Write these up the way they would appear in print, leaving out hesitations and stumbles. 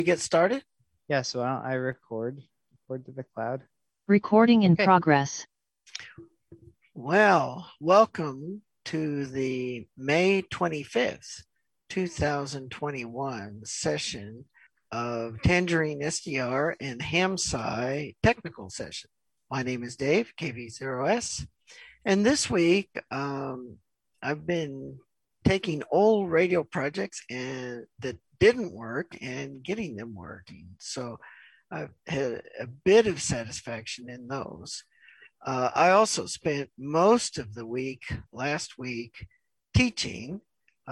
Get started? Yeah, so I record to the cloud. Recording in progress. Well, welcome to the May 25th, 2021 session of Tangerine SDR and HamSci technical session. My name is Dave, KV0S, and this week I've been taking old radio projects and that didn't work and getting them working. So I've had a bit of satisfaction in those. I also spent most of the week last week teaching.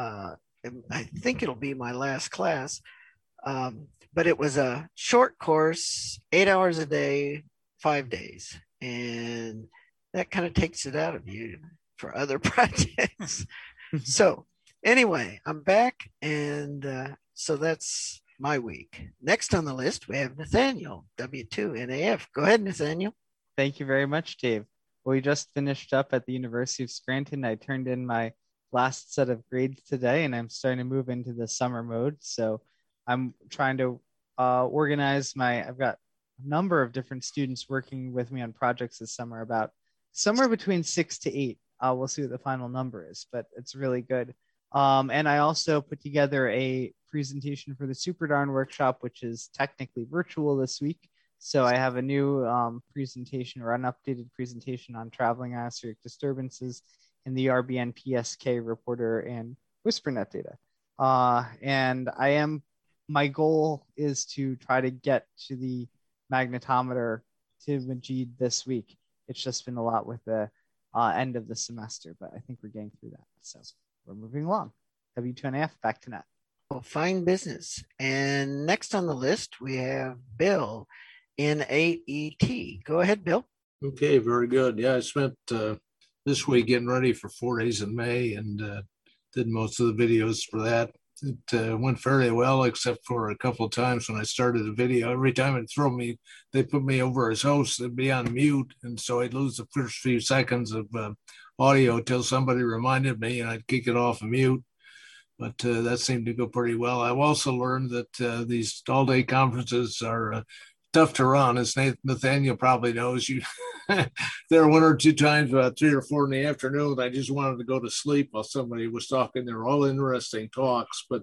I think it'll be my last class, but it was a short course, 8 hours a day, 5 days. And that kind of takes it out of you for other projects. So anyway, I'm back, and so that's my week. Next on the list, we have Nathaniel, W2NAF. Go ahead, Nathaniel. Thank you very much, Dave. We just finished up at the University of Scranton. I turned in my last set of grades today, and I'm starting to move into the summer mode. So I'm trying to organize I've got a number of different students working with me on projects this summer, about somewhere between 6 to 8. We'll see what the final number is, but it's really good. And I also put together a presentation for the Super Darn workshop, which is technically virtual this week. So I have a new presentation, or an updated presentation, on traveling atmospheric disturbances in the RBN PSK reporter and WhisperNet data. And my goal is to try to get to the magnetometer to Majid this week. It's just been a lot with the end of the semester, but I think we're getting through that. So we're moving along. W2NAF, back to Nat. Well, fine business. And next on the list, we have Bill, N8ET. Go ahead, Bill. Okay, very good. Yeah, I spent this week getting ready for 4 days in May and did most of the videos for that. It went fairly well, except for a couple of times when I started a video. Every time they put me over as host, it'd be on mute. And so I'd lose the first few seconds of audio until somebody reminded me, and I'd kick it off of mute. But that seemed to go pretty well. I've also learned that these all-day conferences are tough to run. As Nathaniel probably knows, there were 1 or 2 times about 3 or 4 in the afternoon, I just wanted to go to sleep while somebody was talking. They're all interesting talks, but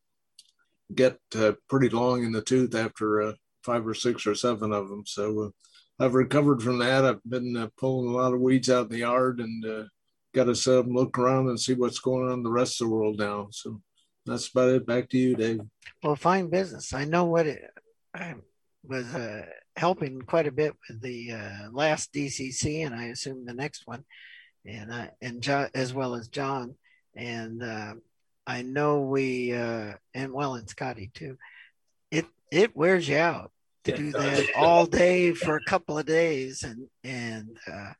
get pretty long in the tooth after 5 or 6 or 7 of them. So I've recovered from that. I've been pulling a lot of weeds out in the yard, and got to set up and look around and see what's going on in the rest of the world now. So that's about it. Back to you, Dave. Well, fine business. I know I was helping quite a bit with the last DCC, and I assume the next one, and John, as well as John, and I know and Scotty too. It wears you out to do that all day for a couple of days, and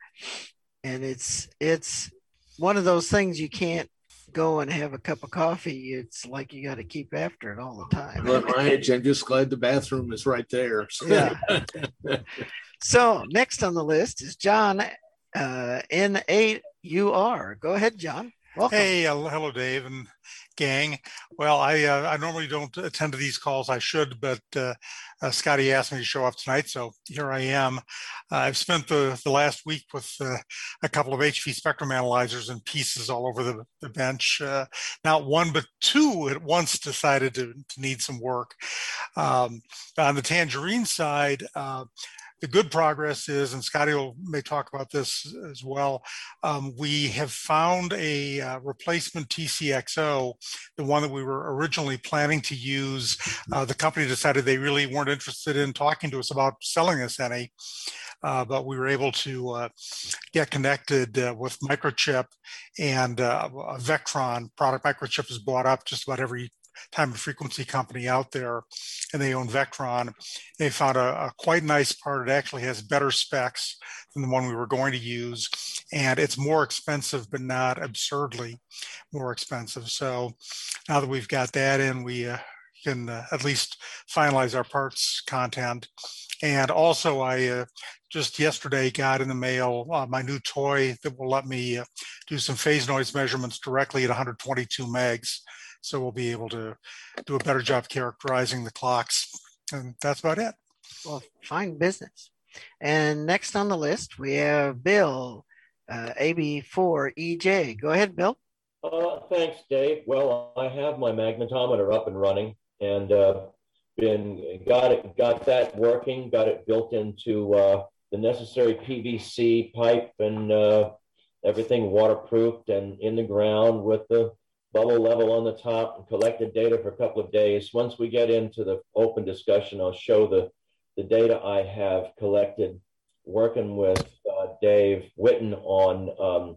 it's one of those things you can't go and have a cup of coffee. It's like you got to keep after it all the time. Well, at my age, I'm just glad the bathroom is right there. Yeah. So next on the list is John, N8UR. Go ahead, John. Welcome. Hey, hello, Dave and gang. Well, I normally don't attend to these calls. I should, but Scotty asked me to show up tonight, so here I am. I've spent the last week with a couple of HV spectrum analyzers and pieces all over the bench. Not 1, but 2 at once decided to need some work. On the Tangerine side, the good progress is, and Scotty may talk about this as well, we have found a replacement TCXO, the one that we were originally planning to use. The company decided they really weren't interested in talking to us about selling us any, but we were able to get connected with Microchip, and a Vectron product. Microchip is bought up just about every time and frequency company out there, and they own Vectron. They found a quite nice part. It actually has better specs than the one we were going to use, and it's more expensive, but not absurdly more expensive. So now that we've got that in, we can at least finalize our parts content. And also, I just yesterday got in the mail my new toy that will let me do some phase noise measurements directly at 122 megs. So we'll be able to do a better job characterizing the clocks. And that's about it. Well, fine business. And next on the list, we have Bill, AB4EJ. Go ahead, Bill. Thanks, Dave. Well, I have my magnetometer up and running, and got that working, got it built into the necessary PVC pipe and everything waterproofed and in the ground with the bubble level on the top, and collected data for a couple of days. Once we get into the open discussion, I'll show the data I have collected working with Dave Witten on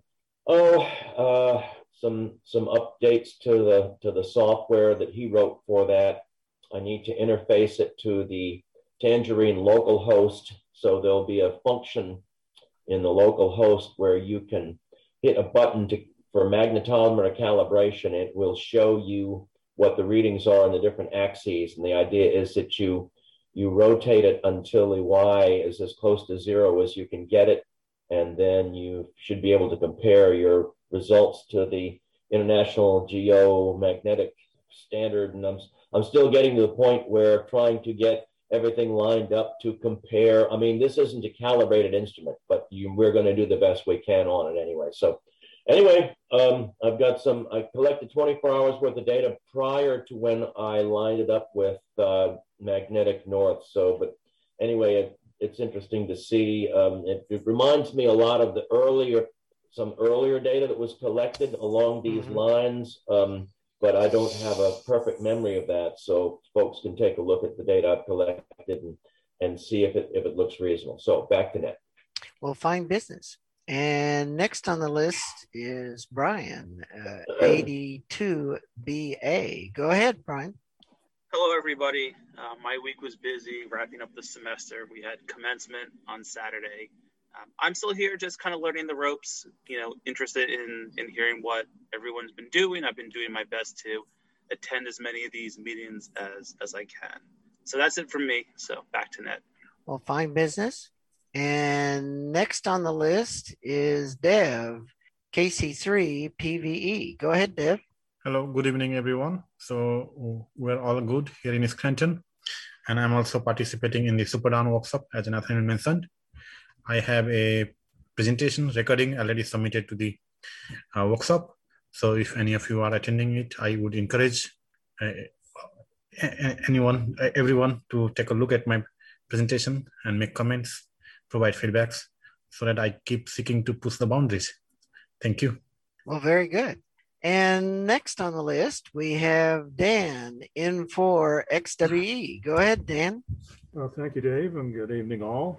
some updates to the software that he wrote for that. I need to interface it to the Tangerine local host, so there'll be a function in the local host where you can hit a button for magnetometer calibration. It will show you what the readings are on the different axes, and the idea is that you rotate it until the Y is as close to 0 as you can get it, and then you should be able to compare your results to the International Geomagnetic Standard. And I'm still getting to the point where trying to get everything lined up to compare. I mean, this isn't a calibrated instrument, but we're going to do the best we can on it anyway. So anyway, I collected 24 hours worth of data prior to when I lined it up with Magnetic North. So, but anyway, it's interesting to see. It reminds me a lot of some earlier data that was collected along these lines. But I don't have a perfect memory of that. So folks can take a look at the data I've collected and see if it looks reasonable. So back to Ned. Well, fine business. And next on the list is Brian, 82BA. Go ahead, Brian. Hello, everybody. My week was busy wrapping up the semester. We had commencement on Saturday. I'm still here just kind of learning the ropes, interested in hearing what everyone's been doing. I've been doing my best to attend as many of these meetings as I can. So that's it from me. So back to Ned. Well, fine business. And next on the list is Dev, KC3 PVE. Go ahead, Dev. Hello, good evening, everyone. So we're all good here in Scranton. And I'm also participating in the Superdown workshop, as Nathaniel mentioned. I have a presentation recording already submitted to the workshop. So if any of you are attending it, I would encourage everyone to take a look at my presentation and make comments, provide feedbacks, so that I keep seeking to push the boundaries. Thank you. Well, very good. And next on the list, we have Dan, N4XWE. Go ahead, Dan. Well, thank you, Dave, and good evening, all.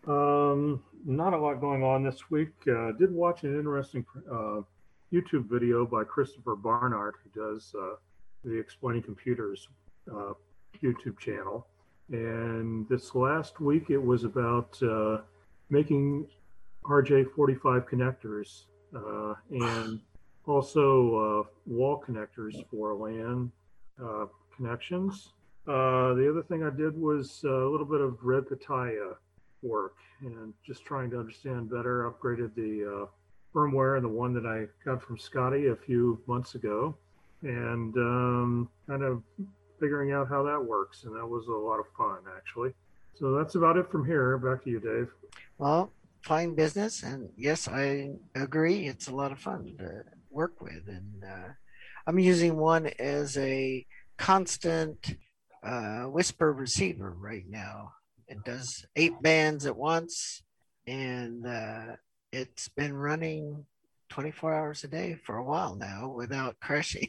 Not a lot going on this week. Did watch an interesting YouTube video by Christopher Barnard, who does the Explaining Computers YouTube channel. And this last week, it was about making RJ45 connectors and also wall connectors for LAN connections. The other thing I did was a little bit of Red Pitaya work and just trying to understand better. Upgraded the firmware and the one that I got from Scotty a few months ago, and kind of figuring out how that works. And that was a lot of fun, actually. So that's about it from here. Back to you, Dave. Well, fine business. And yes, I agree. It's a lot of fun to work with. And I'm using one as a constant whisper receiver right now. It does 8 bands at once, and it's been running 24 hours a day for a while now without crashing.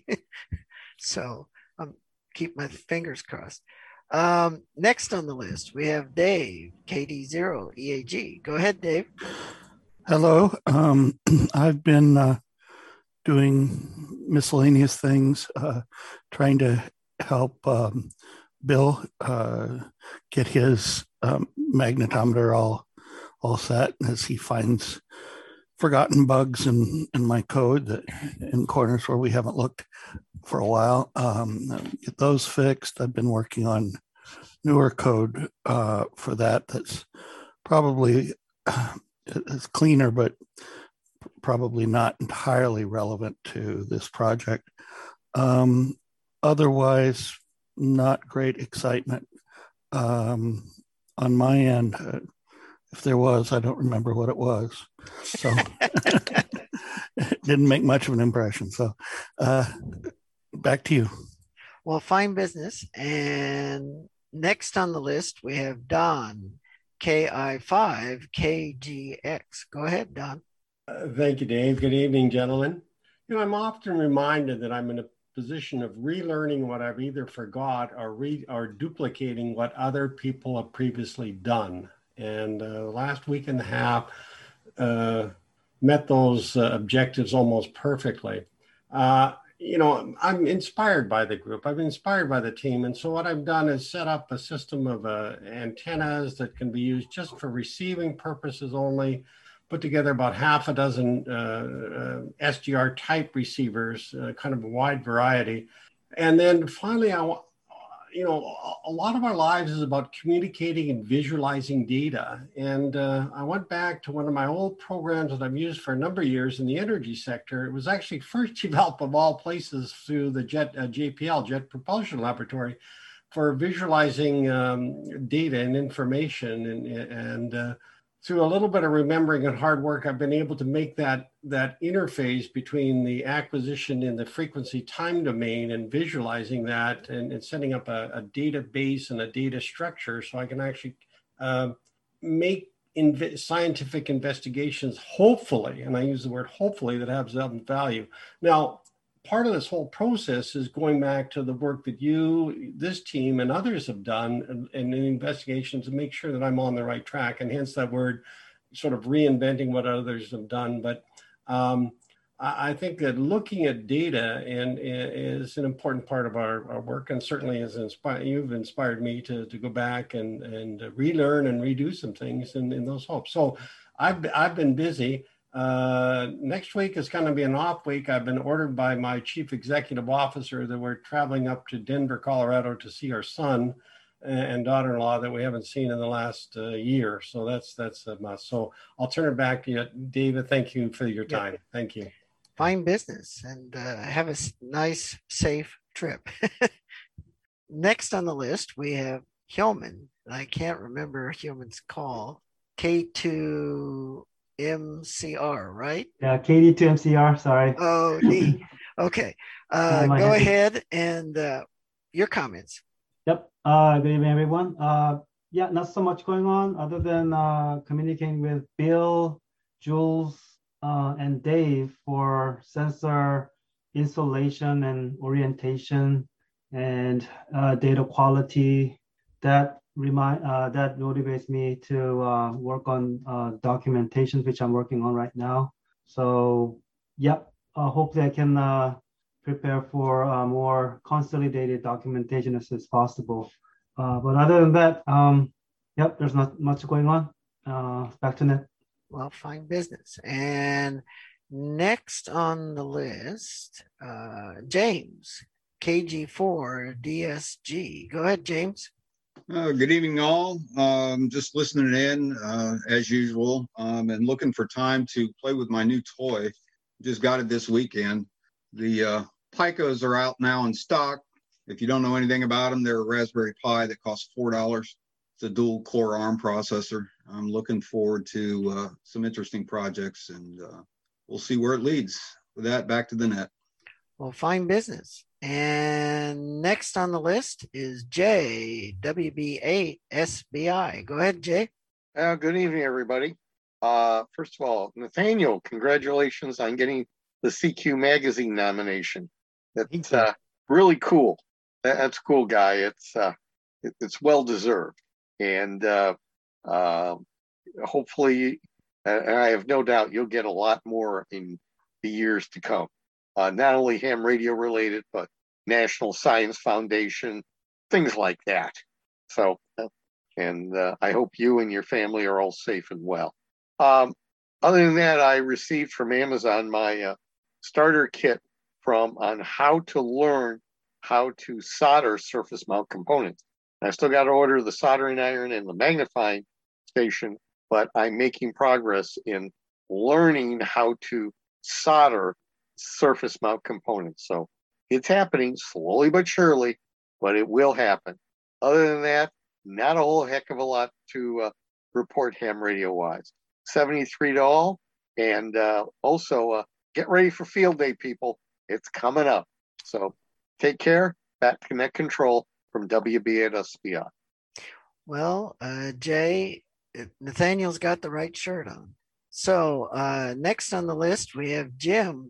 So keep my fingers crossed. Next on the list, we have Dave, KD0EAG. Go ahead, Dave. Hello. I've been doing miscellaneous things, trying to help Bill get his magnetometer all set as he finds forgotten bugs in my code that in corners where we haven't looked for a while. Get those fixed. I've been working on newer code for that. That's probably it's cleaner, but probably not entirely relevant to this project. otherwise, not great excitement on my end. If there was, I don't remember what it was. So it didn't make much of an impression. So back to you. Well, fine business. And next on the list, we have Don, KI5KGX. Go ahead, Don. Thank you, Dave. Good evening, gentlemen. I'm often reminded that I'm in a position of relearning what I've either forgot or duplicating what other people have previously done. And last week and a half met those objectives almost perfectly. I'm inspired by the group. I've been inspired by the team. And so what I've done is set up a system of antennas that can be used just for receiving purposes only, put together about half a dozen SDR type receivers, kind of a wide variety. And then finally, a lot of our lives is about communicating and visualizing data. And I went back to one of my old programs that I've used for a number of years in the energy sector. It was actually first developed of all places through the JPL, Jet Propulsion Laboratory, for visualizing data and information. And through a little bit of remembering and hard work, I've been able to make that interface between the acquisition in the frequency time domain and visualizing that and setting up a database and a data structure so I can actually make scientific investigations, hopefully, and I use the word hopefully, that have some value. Now, part of this whole process is going back to the work that you, this team, and others have done in investigations to make sure that I'm on the right track, and hence that word sort of reinventing what others have done. But I think that looking at data is an important part of our work, and certainly you've inspired me to go back and relearn and redo some things in those hopes. So I've been busy. Next week is going to be an off week. I've been ordered by my chief executive officer that we're traveling up to Denver, Colorado to see our son and daughter-in-law that we haven't seen in the last year. So that's a must. So I'll turn it back to you, David. Thank you for your time. Yep. Thank you. Fine business, and have a nice, safe trip. Next on the list, we have Hillman. I can't remember Hillman's call. K2 MCR, right? Yeah, KD2MCR, sorry. Oh, D. Okay. Go ahead and your comments. Yep. Good evening, everyone. Yeah, not so much going on other than communicating with Bill, Jules, and Dave for sensor installation and orientation and data quality. That motivates me to work on documentation, which I'm working on right now. So, yep, hopefully I can prepare for more consolidated documentation as soon as possible. But other than that, yep, there's not much going on. Back to Ned. Well, fine business. And next on the list, James, KG4DSG. Go ahead, James. Good evening, all. Just listening in as usual, and looking for time to play with my new toy. Just got it this weekend. The Picos are out now in stock. If you don't know anything about them, they're a Raspberry Pi that costs $4. It's a dual core ARM processor. I'm looking forward to some interesting projects, and we'll see where it leads. With that, back to the net. Well, fine business. And next on the list is Jay, WB8SBI. Go ahead, Jay. Good evening, everybody. First of all, Nathaniel, congratulations on getting the CQ Magazine nomination. That's really cool. That's cool, guy. It's well deserved, and hopefully, and I have no doubt you'll get a lot more in the years to come. Not only ham radio related, but National Science Foundation, things like that. So, and I hope you and your family are all safe and well. Other than that, I received from Amazon my starter kit on how to learn how to solder surface mount components. I still got to order the soldering iron and the magnifying station, but I'm making progress in learning how to solder surface mount components. So It's happening slowly but surely, but it will happen. Other than that, not a whole heck of a lot to report ham radio wise. 73 to all. And also get ready for field day, people. It's coming up. So take care. Back to Connect Control from WB at SPI. Well, Jay, Nathaniel's got the right shirt on. So next on the list, we have Jim,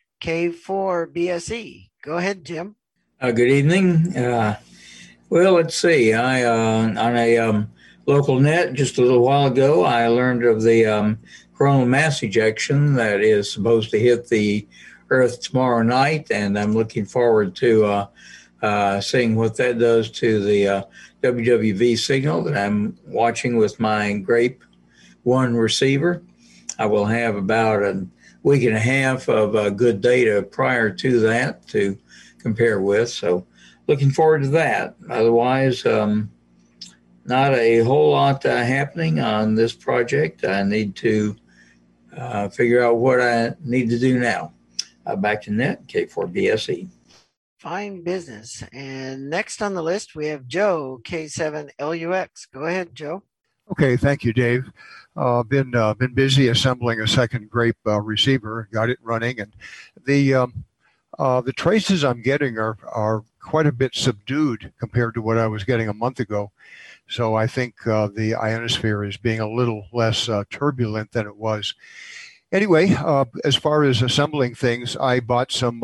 K4BSE. Go ahead, Jim. Good evening. Well, let's see. I on a local net just a little while ago, I learned of the coronal mass ejection that is supposed to hit the Earth tomorrow night, and I'm looking forward to seeing what that does to the WWV signal that I'm watching with my Grape 1 receiver. I will have about a week and a half of good data prior to that to compare with. So looking forward to that. Otherwise, not a whole lot happening on this project. I need to figure out what I need to do now. Back to net, K4BSE. Fine business. And next on the list, we have Joe, K7LUX. Go ahead, Joe. Okay, thank you, Dave. Been busy assembling a second Grape receiver. Got it running, and the traces I'm getting are quite a bit subdued compared to what I was getting a month ago. So I think the ionosphere is being a little less turbulent than it was. Anyway, as far as assembling things, I bought some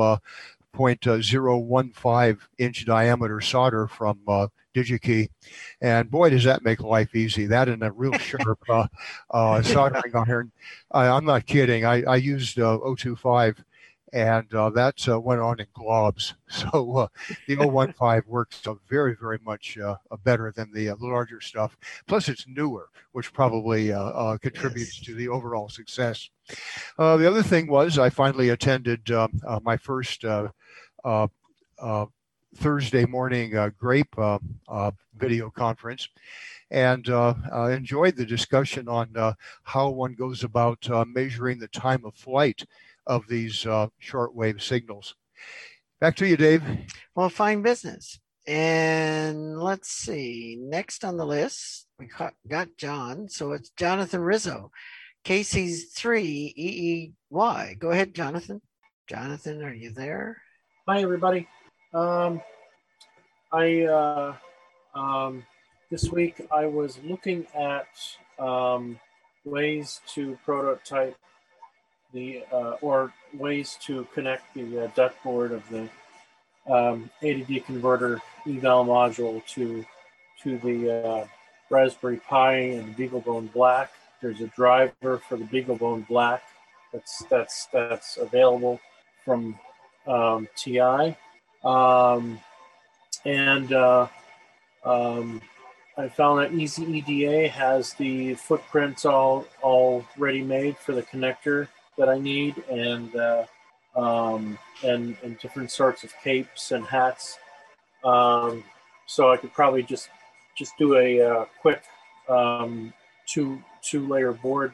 0.015 inch diameter solder from DigiKey, and boy, does that make life easy. That and a real sharp soldering iron. I'm not kidding. I used 025, and that went on in globs. So the 015 works very, very much better than the larger stuff. Plus, it's newer, which probably contributes to the overall success. The other thing was I finally attended my first Thursday morning Grape video conference, and enjoyed the discussion on how one goes about measuring the time of flight of these shortwave signals. Back to you, Dave. Well, fine business. And let's see. Next on the list, we got John. So it's Jonathan Rizzo, KC3EEY. Go ahead, Jonathan. Jonathan, are you there? Hi, everybody. This week I was looking at ways to prototype or ways to connect the duck board of the ADD converter eval module to the Raspberry Pi and BeagleBone Black. There's a driver for the BeagleBone Black that's available from TI, I found that Easy EDA has the footprints all ready made for the connector that I need, and different sorts of capes and hats. So I could probably just do a quick two-layer board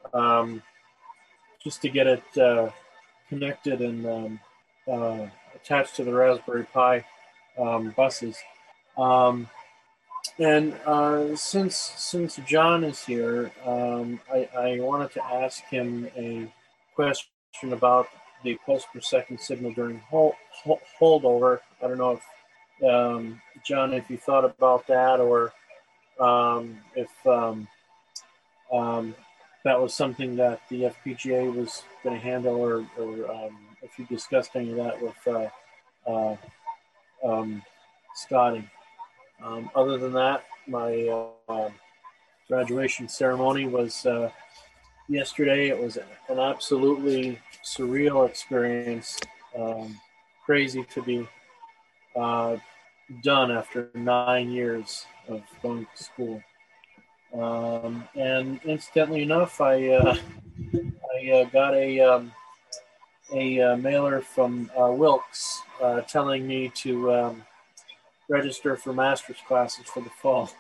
just to get it connected and attached to the Raspberry Pi buses. Since John is here, I wanted to ask him a question about the pulse per second signal during holdover. I don't know if John, if you thought about that, or if that was something that the FPGA was going to handle, or if you discussed any of that with Scotty. Other than that, my graduation ceremony was yesterday. It was an absolutely surreal experience. Crazy to be done after 9 years of going to school. And incidentally enough, I got a mailer from Wilkes telling me to register for master's classes for the fall,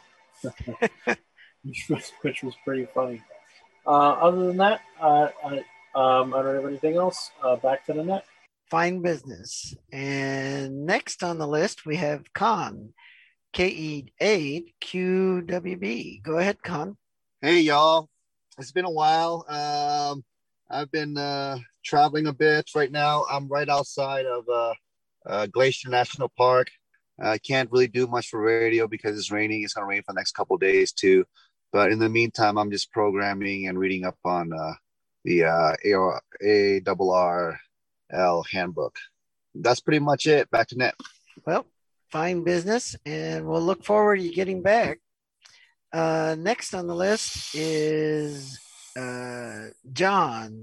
which was pretty funny. Other than that, I don't have anything else. Back to the net. Fine business. And next on the list, we have Con, KE8QWB. Go ahead, Con. Hey, y'all. It's been a while. I've been traveling a bit right now. I'm right outside of Glacier National Park. I can't really do much for radio because it's raining. It's going to rain for the next couple of days too. But in the meantime, I'm just programming and reading up on the ARRL handbook. That's pretty much it. Back to net. Well, fine business, and we'll look forward to you getting back. Next on the list is John,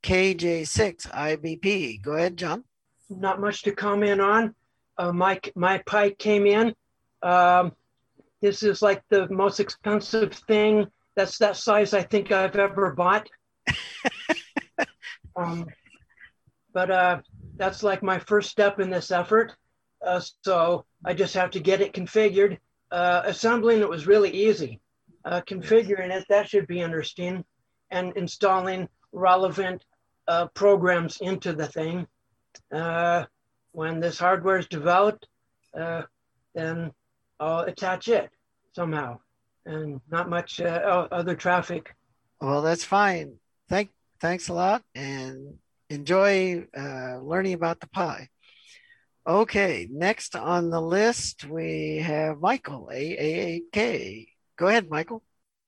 KJ6IBP. Go ahead, John. Not much to comment on. My pike came in. This is like the most expensive thing that's that size I think I've ever bought. But that's like my first step in this effort. So I just have to get it configured. Assembling it was really easy. Configuring it, that should be interesting. And installing relevant programs into the thing. When this hardware is developed, then I'll attach it somehow. And not much other traffic. Well, that's fine. Thanks a lot, and enjoy learning about the Pi. Okay, next on the list, we have Michael, AAK. Go ahead, Michael.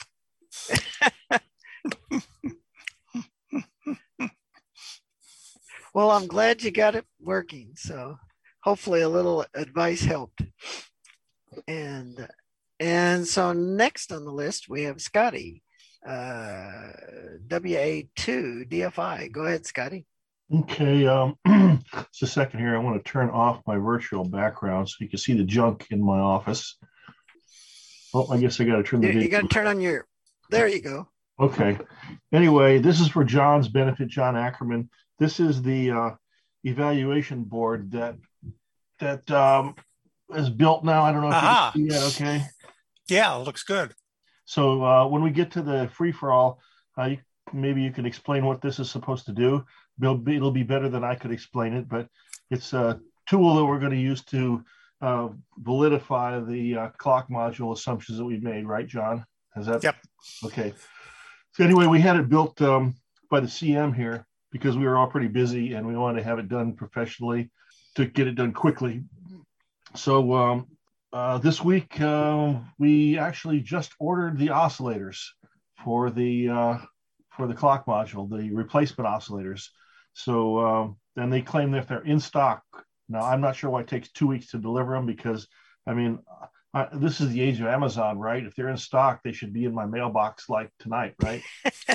Well, I'm glad you got it working. So hopefully a little advice helped. And so next on the list, we have Scotty, WA2 DFI. Go ahead, Scotty. Okay, just a second here. I want to turn off my virtual background so you can see the junk in my office. Oh, I guess I got to turn the video. You got to turn on your, there you go. Okay. Anyway, this is for John's benefit, John Ackerman. This is the evaluation board that is built now. I don't know if you can see that, okay? Yeah, it looks good. So when we get to the free-for-all, maybe you can explain what this is supposed to do. It'll be better than I could explain it, but it's a tool that we're going to use to validify the clock module assumptions that we've made, right, John? Is that? Yep. Okay. So anyway, we had it built by the CM here because we were all pretty busy and we wanted to have it done professionally to get it done quickly. So this week we actually just ordered the oscillators for the clock module, the replacement oscillators. So then they claim that they're in stock. Now, I'm not sure why it takes 2 weeks to deliver them because, I mean, this is the age of Amazon, right? If they're in stock, they should be in my mailbox like tonight, right?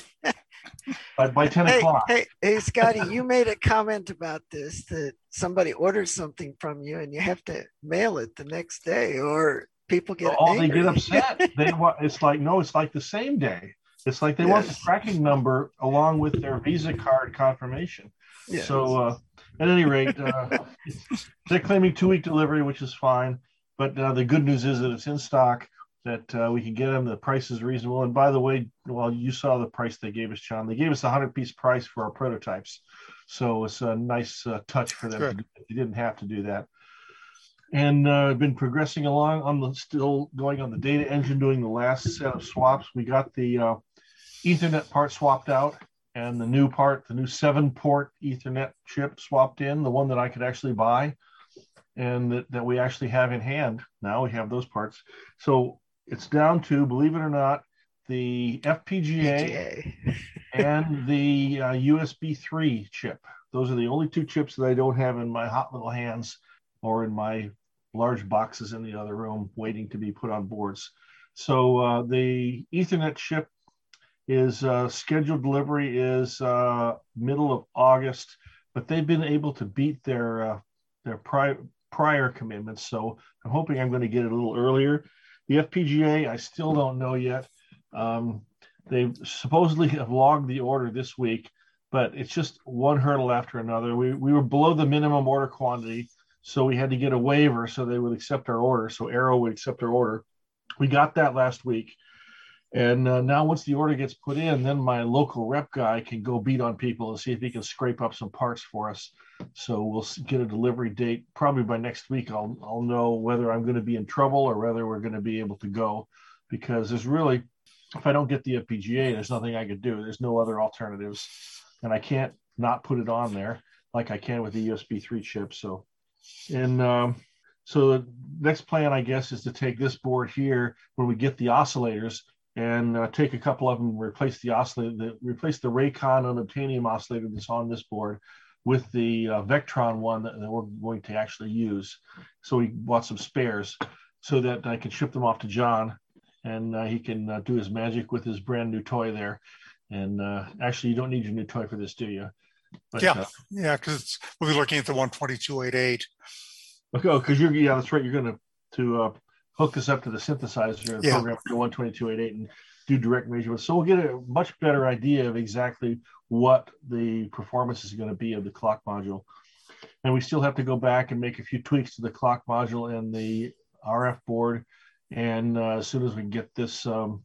by 10 o'clock. Hey, Scotty, you made a comment about this, that somebody orders something from you and you have to mail it the next day or people get angry. They get upset. It's like the same day. It's like they want the tracking number along with their Visa card confirmation. Yes. So at any rate, they're claiming 2 week delivery, which is fine. But the good news is that it's in stock, that we can get them. The price is reasonable. And by the way, well, you saw the price they gave us, John. They gave us a 100-piece price for our prototypes. So it's a nice touch for them. They didn't have to do that. And I've been progressing along still going on the data engine, doing the last set of swaps. We got the Ethernet part swapped out and the new 7-port Ethernet chip swapped in, the one that I could actually buy and that we actually have in hand. Now we have those parts. So it's down to, believe it or not, the FPGA and the USB 3 chip. Those are the only two chips that I don't have in my hot little hands or in my large boxes in the other room waiting to be put on boards. So the Ethernet chip is scheduled delivery is middle of August, but they've been able to beat their prior commitments. So I'm hoping I'm going to get it a little earlier. The FPGA, I still don't know yet. They supposedly have logged the order this week, but it's just one hurdle after another. We were below the minimum order quantity, so we had to get a waiver so they would accept our order. So Arrow would accept our order. We got that last week. And now once the order gets put in, then my local rep guy can go beat on people and see if he can scrape up some parts for us. So we'll get a delivery date. Probably by next week, I'll know whether I'm going to be in trouble or whether we're going to be able to go, because there's really, if I don't get the FPGA, there's nothing I could do. There's no other alternatives. And I can't not put it on there like I can with the USB 3 chip. So the next plan, I guess, is to take this board here when we get the oscillators and take a couple of them and replace the oscillator, replace the Raycon unobtainium oscillator that's on this board with the Vectron one that we're going to actually use. So we bought some spares so that I can ship them off to John, and he can do his magic with his brand new toy there. And actually, you don't need your new toy for this, do you? But, because we'll be looking at the 122.88. Okay, because that's right. You're going to hook this up to the synthesizer and program for 122.88 and do direct measurements. So we'll get a much better idea of exactly what the performance is going to be of the clock module. And we still have to go back and make a few tweaks to the clock module and the RF board. And as soon as we can get this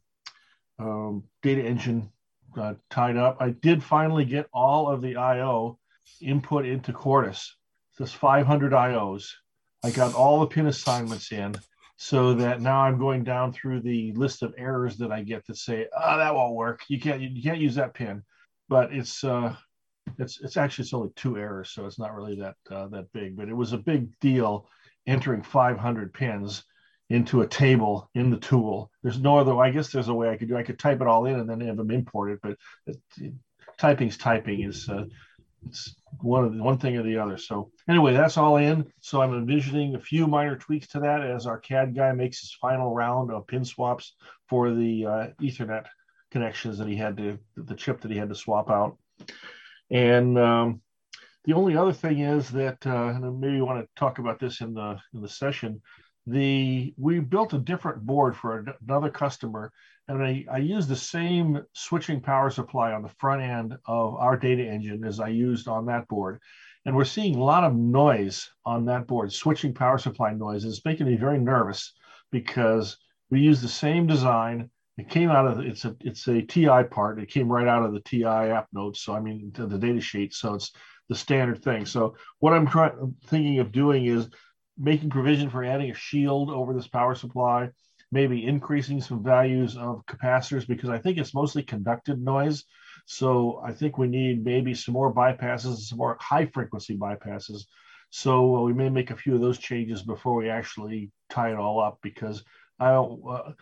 data engine tied up, I did finally get all of the I/O input into Quartus. This 500 IOs. I got all the pin assignments in, so that now I'm going down through the list of errors that I get that say, that won't work. You can't use that pin. But it's actually only 2 errors, so it's not really that big. But it was a big deal entering 500 pins into a table in the tool. There's no other. I guess there's a way I could do. I could type it all in and then have them imported. But typing's typing is it's one thing or the other. So anyway, that's all in. So I'm envisioning a few minor tweaks to that as our CAD guy makes his final round of pin swaps for the Ethernet connections that he had to, the chip that he had to swap out. And the only other thing is that, and maybe you want to talk about this in the session, we built a different board for another customer, and I used the same switching power supply on the front end of our data engine as I used on that board. And we're seeing a lot of noise on that board, switching power supply noise. It's making me very nervous because we use the same design. It came out of, it's a TI part. It came right out of the TI app notes. So, I mean, to the data sheet. So it's the standard thing. So what I'm thinking of doing is making provision for adding a shield over this power supply, maybe increasing some values of capacitors, because I think it's mostly conducted noise. So I think we need maybe some more bypasses, some more high frequency bypasses. So we may make a few of those changes before we actually tie it all up, because I don't,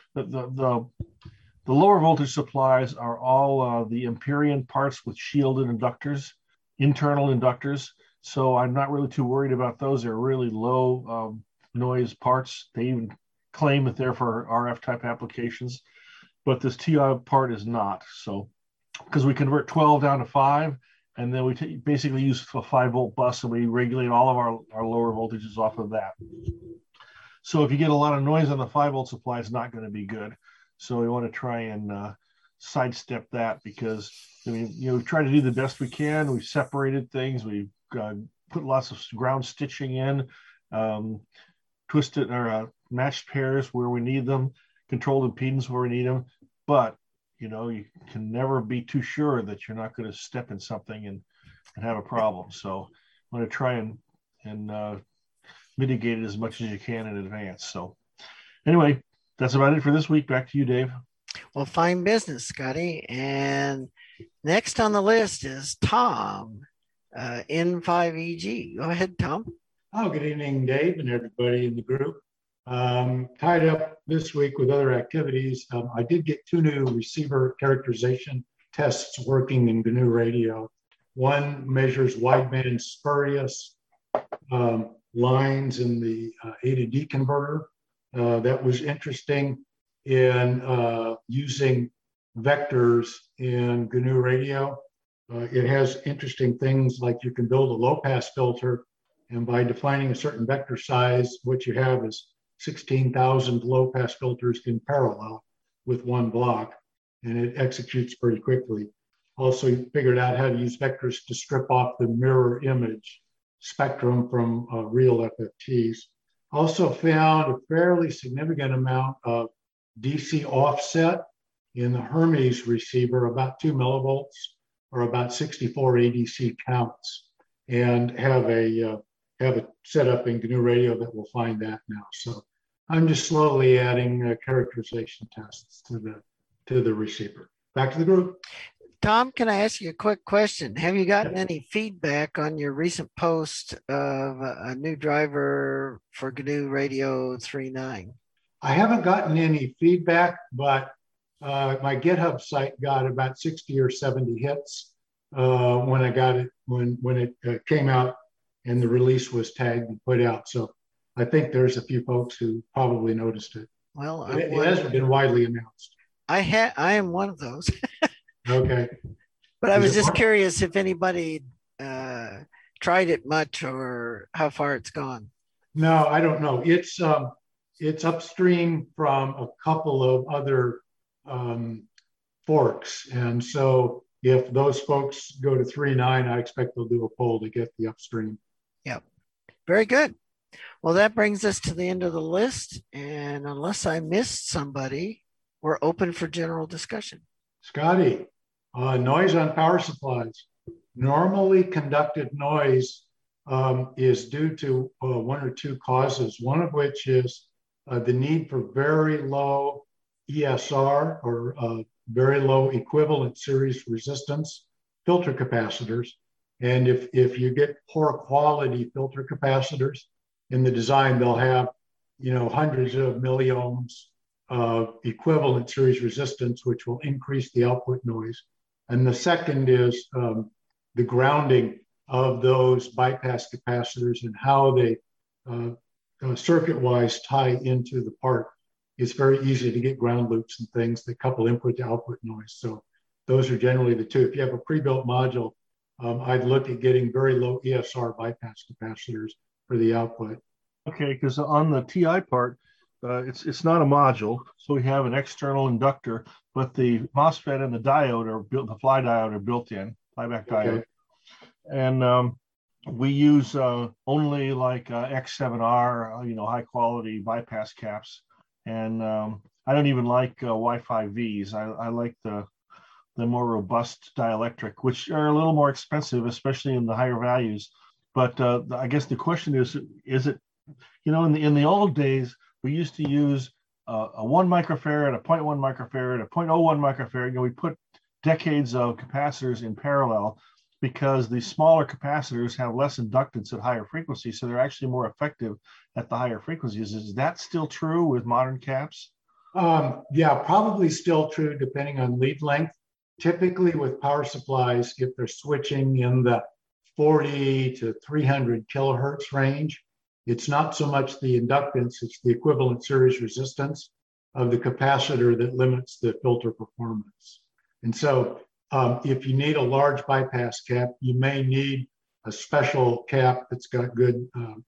the lower voltage supplies are all the Empyrean parts with shielded inductors, internal inductors. So I'm not really too worried about those. They're really low noise parts. They even claim that they're for RF type applications, but this TI part is not. So, because we convert 12 down to 5, and then we basically use a 5-volt bus, and we regulate all of our lower voltages off of that. So if you get a lot of noise on the 5-volt supply, it's not going to be good. So we want to try and sidestep that, because I mean, we try to do the best we can. We've separated things. We've put lots of ground stitching in, twisted or matched pairs where we need them, controlled impedance where we need them. But you can never be too sure that you're not going to step in something and have a problem. So I'm going to try and mitigate it as much as you can in advance. So anyway, that's about it for this week. Back to you, Dave. Well, fine business, Scotty. And next on the list is Tom, N5EG. Go ahead, Tom. Oh, good evening, Dave, and everybody in the group. Tied up this week with other activities. I did get 2 new receiver characterization tests working in GNU Radio. One measures wideband spurious lines in the A to D converter. That was interesting in using vectors in GNU Radio. It has interesting things like you can build a low-pass filter, and by defining a certain vector size, what you have is 16,000 low-pass filters in parallel with one block, and it executes pretty quickly. Also, you figured out how to use vectors to strip off the mirror image spectrum from real FFTs. Also found a fairly significant amount of DC offset in the Hermes receiver about 2 millivolts or about 64 ADC counts, and have a setup in GNU Radio that will find that now. So I'm just slowly adding characterization tests to the receiver. Back to the group. Tom, can I ask you a quick question? Have you gotten any feedback on your recent post of a new driver for GNU Radio 3.9? I haven't gotten any feedback, but my GitHub site got about 60 or 70 hits when I got it, when it came out and the release was tagged and put out. So I think there's a few folks who probably noticed it. Well, it hasn't been widely announced. I am one of those. Okay. But I was just curious if anybody tried it much or how far it's gone. No, I don't know. It's upstream from a couple of other forks. And so if those folks go to 3.9, I expect they'll do a poll to get the upstream. Yep. Very good. Well, that brings us to the end of the list. And unless I missed somebody, we're open for general discussion. Scotty, noise on power supplies. Normally conducted noise is due to one or two causes, one of which is the need for very low ESR or very low equivalent series resistance filter capacitors. And if you get poor quality filter capacitors in the design, they'll have, hundreds of milliohms of equivalent series resistance, which will increase the output noise. And the second is the grounding of those bypass capacitors and how they circuit-wise tie into the part. It's very easy to get ground loops and things that couple input to output noise. So those are generally the two. If you have a pre-built module, I'd look at getting very low ESR bypass capacitors for the output. Okay, because on the TI part, it's not a module, so we have an external inductor, but the MOSFET and the diode are built. The fly diode are built in, flyback diode, and we use only like X7R, high quality bypass caps, and I don't even like Wi-Fi V's. I like the more robust dielectric, which are a little more expensive, especially in the higher values. But I guess the question is it, in the old days, we used to use a 1 microfarad, a 0.1 microfarad, a 0.01 microfarad. We put decades of capacitors in parallel because the smaller capacitors have less inductance at higher frequencies, so they're actually more effective at the higher frequencies. Is that still true with modern caps? Yeah, probably still true depending on lead length. Typically with power supplies, if they're switching in the 40 to 300 kilohertz range, it's not so much the inductance, it's the equivalent series resistance of the capacitor that limits the filter performance. And so if you need a large bypass cap, you may need a special cap that's got good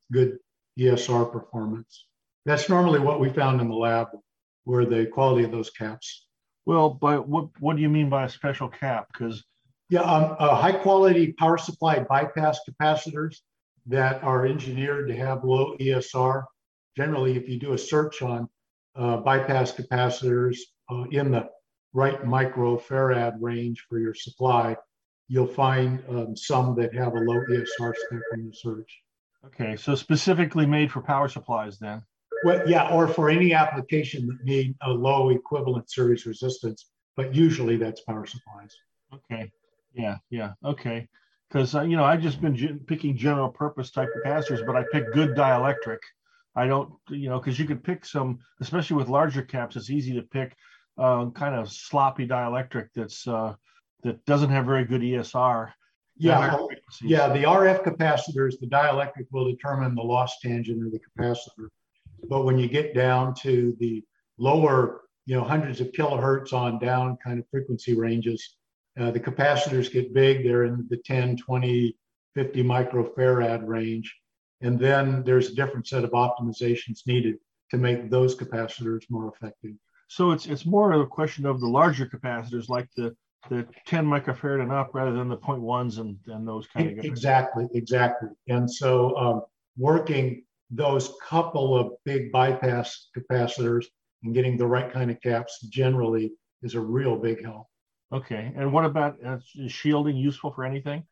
ESR performance. That's normally what we found in the lab, were the quality of those caps. Well, but what do you mean by a special cap? Because high quality power supply bypass capacitors that are engineered to have low ESR. Generally, if you do a search on bypass capacitors in the right microfarad range for your supply, you'll find some that have a low ESR spec in your search. Okay, so specifically made for power supplies then? Well, yeah, or for any application that need a low equivalent series resistance, but usually that's power supplies. Okay, yeah, okay. Because, I've just been picking general purpose type capacitors, but I pick good dielectric. I don't, because you could pick some, especially with larger caps, it's easy to pick kind of sloppy dielectric that doesn't have very good ESR. Yeah, the RF capacitors, the dielectric will determine the loss tangent of the capacitor. But when you get down to the lower, hundreds of kilohertz on down kind of frequency ranges, the capacitors get big. They're in the 10, 20, 50 microfarad range. And then there's a different set of optimizations needed to make those capacitors more effective. So it's more of a question of the larger capacitors, like the 10 microfarad and up, rather than the 0.1s and those kind of guys. Exactly. And so working those couple of big bypass capacitors and getting the right kind of caps generally is a real big help. Okay. And what about is shielding useful for anything?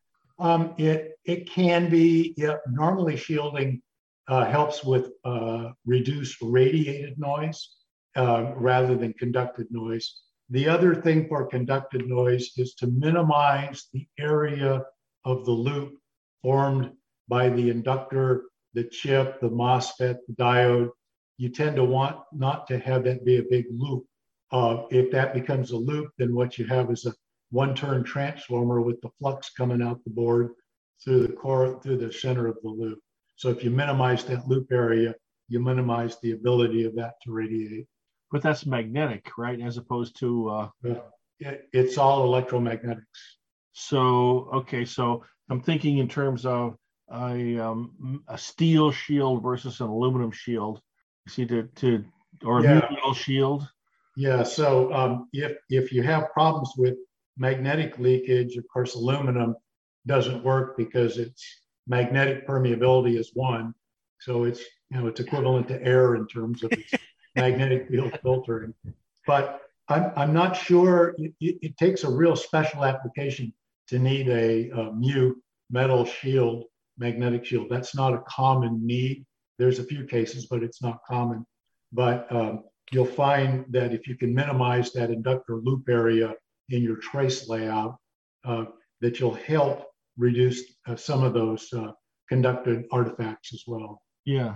It can be. Yeah, normally shielding helps with reduced radiated noise rather than conducted noise. The other thing for conducted noise is to minimize the area of the loop formed by the inductor, the chip, the MOSFET, the diode. You tend to want not to have that be a big loop. If that becomes a loop, then what you have is a one-turn transformer with the flux coming out the board through the core, through the center of the loop. So if you minimize that loop area, you minimize the ability of that to radiate. But that's magnetic, right? As opposed to it's all electromagnetics. So okay, so I'm thinking in terms of a steel shield versus an aluminum shield. See or a metal shield. Yeah. So if you have problems with magnetic leakage, of course, aluminum doesn't work because its magnetic permeability is 1. So it's equivalent to air in terms of its magnetic field filtering. But I'm not sure. It takes a real special application to need a mu metal shield, magnetic shield. That's not a common need. There's a few cases, but it's not common. But you'll find that if you can minimize that inductor loop area in your trace layout, that you'll help reduce some of those conducted artifacts as well. Yeah.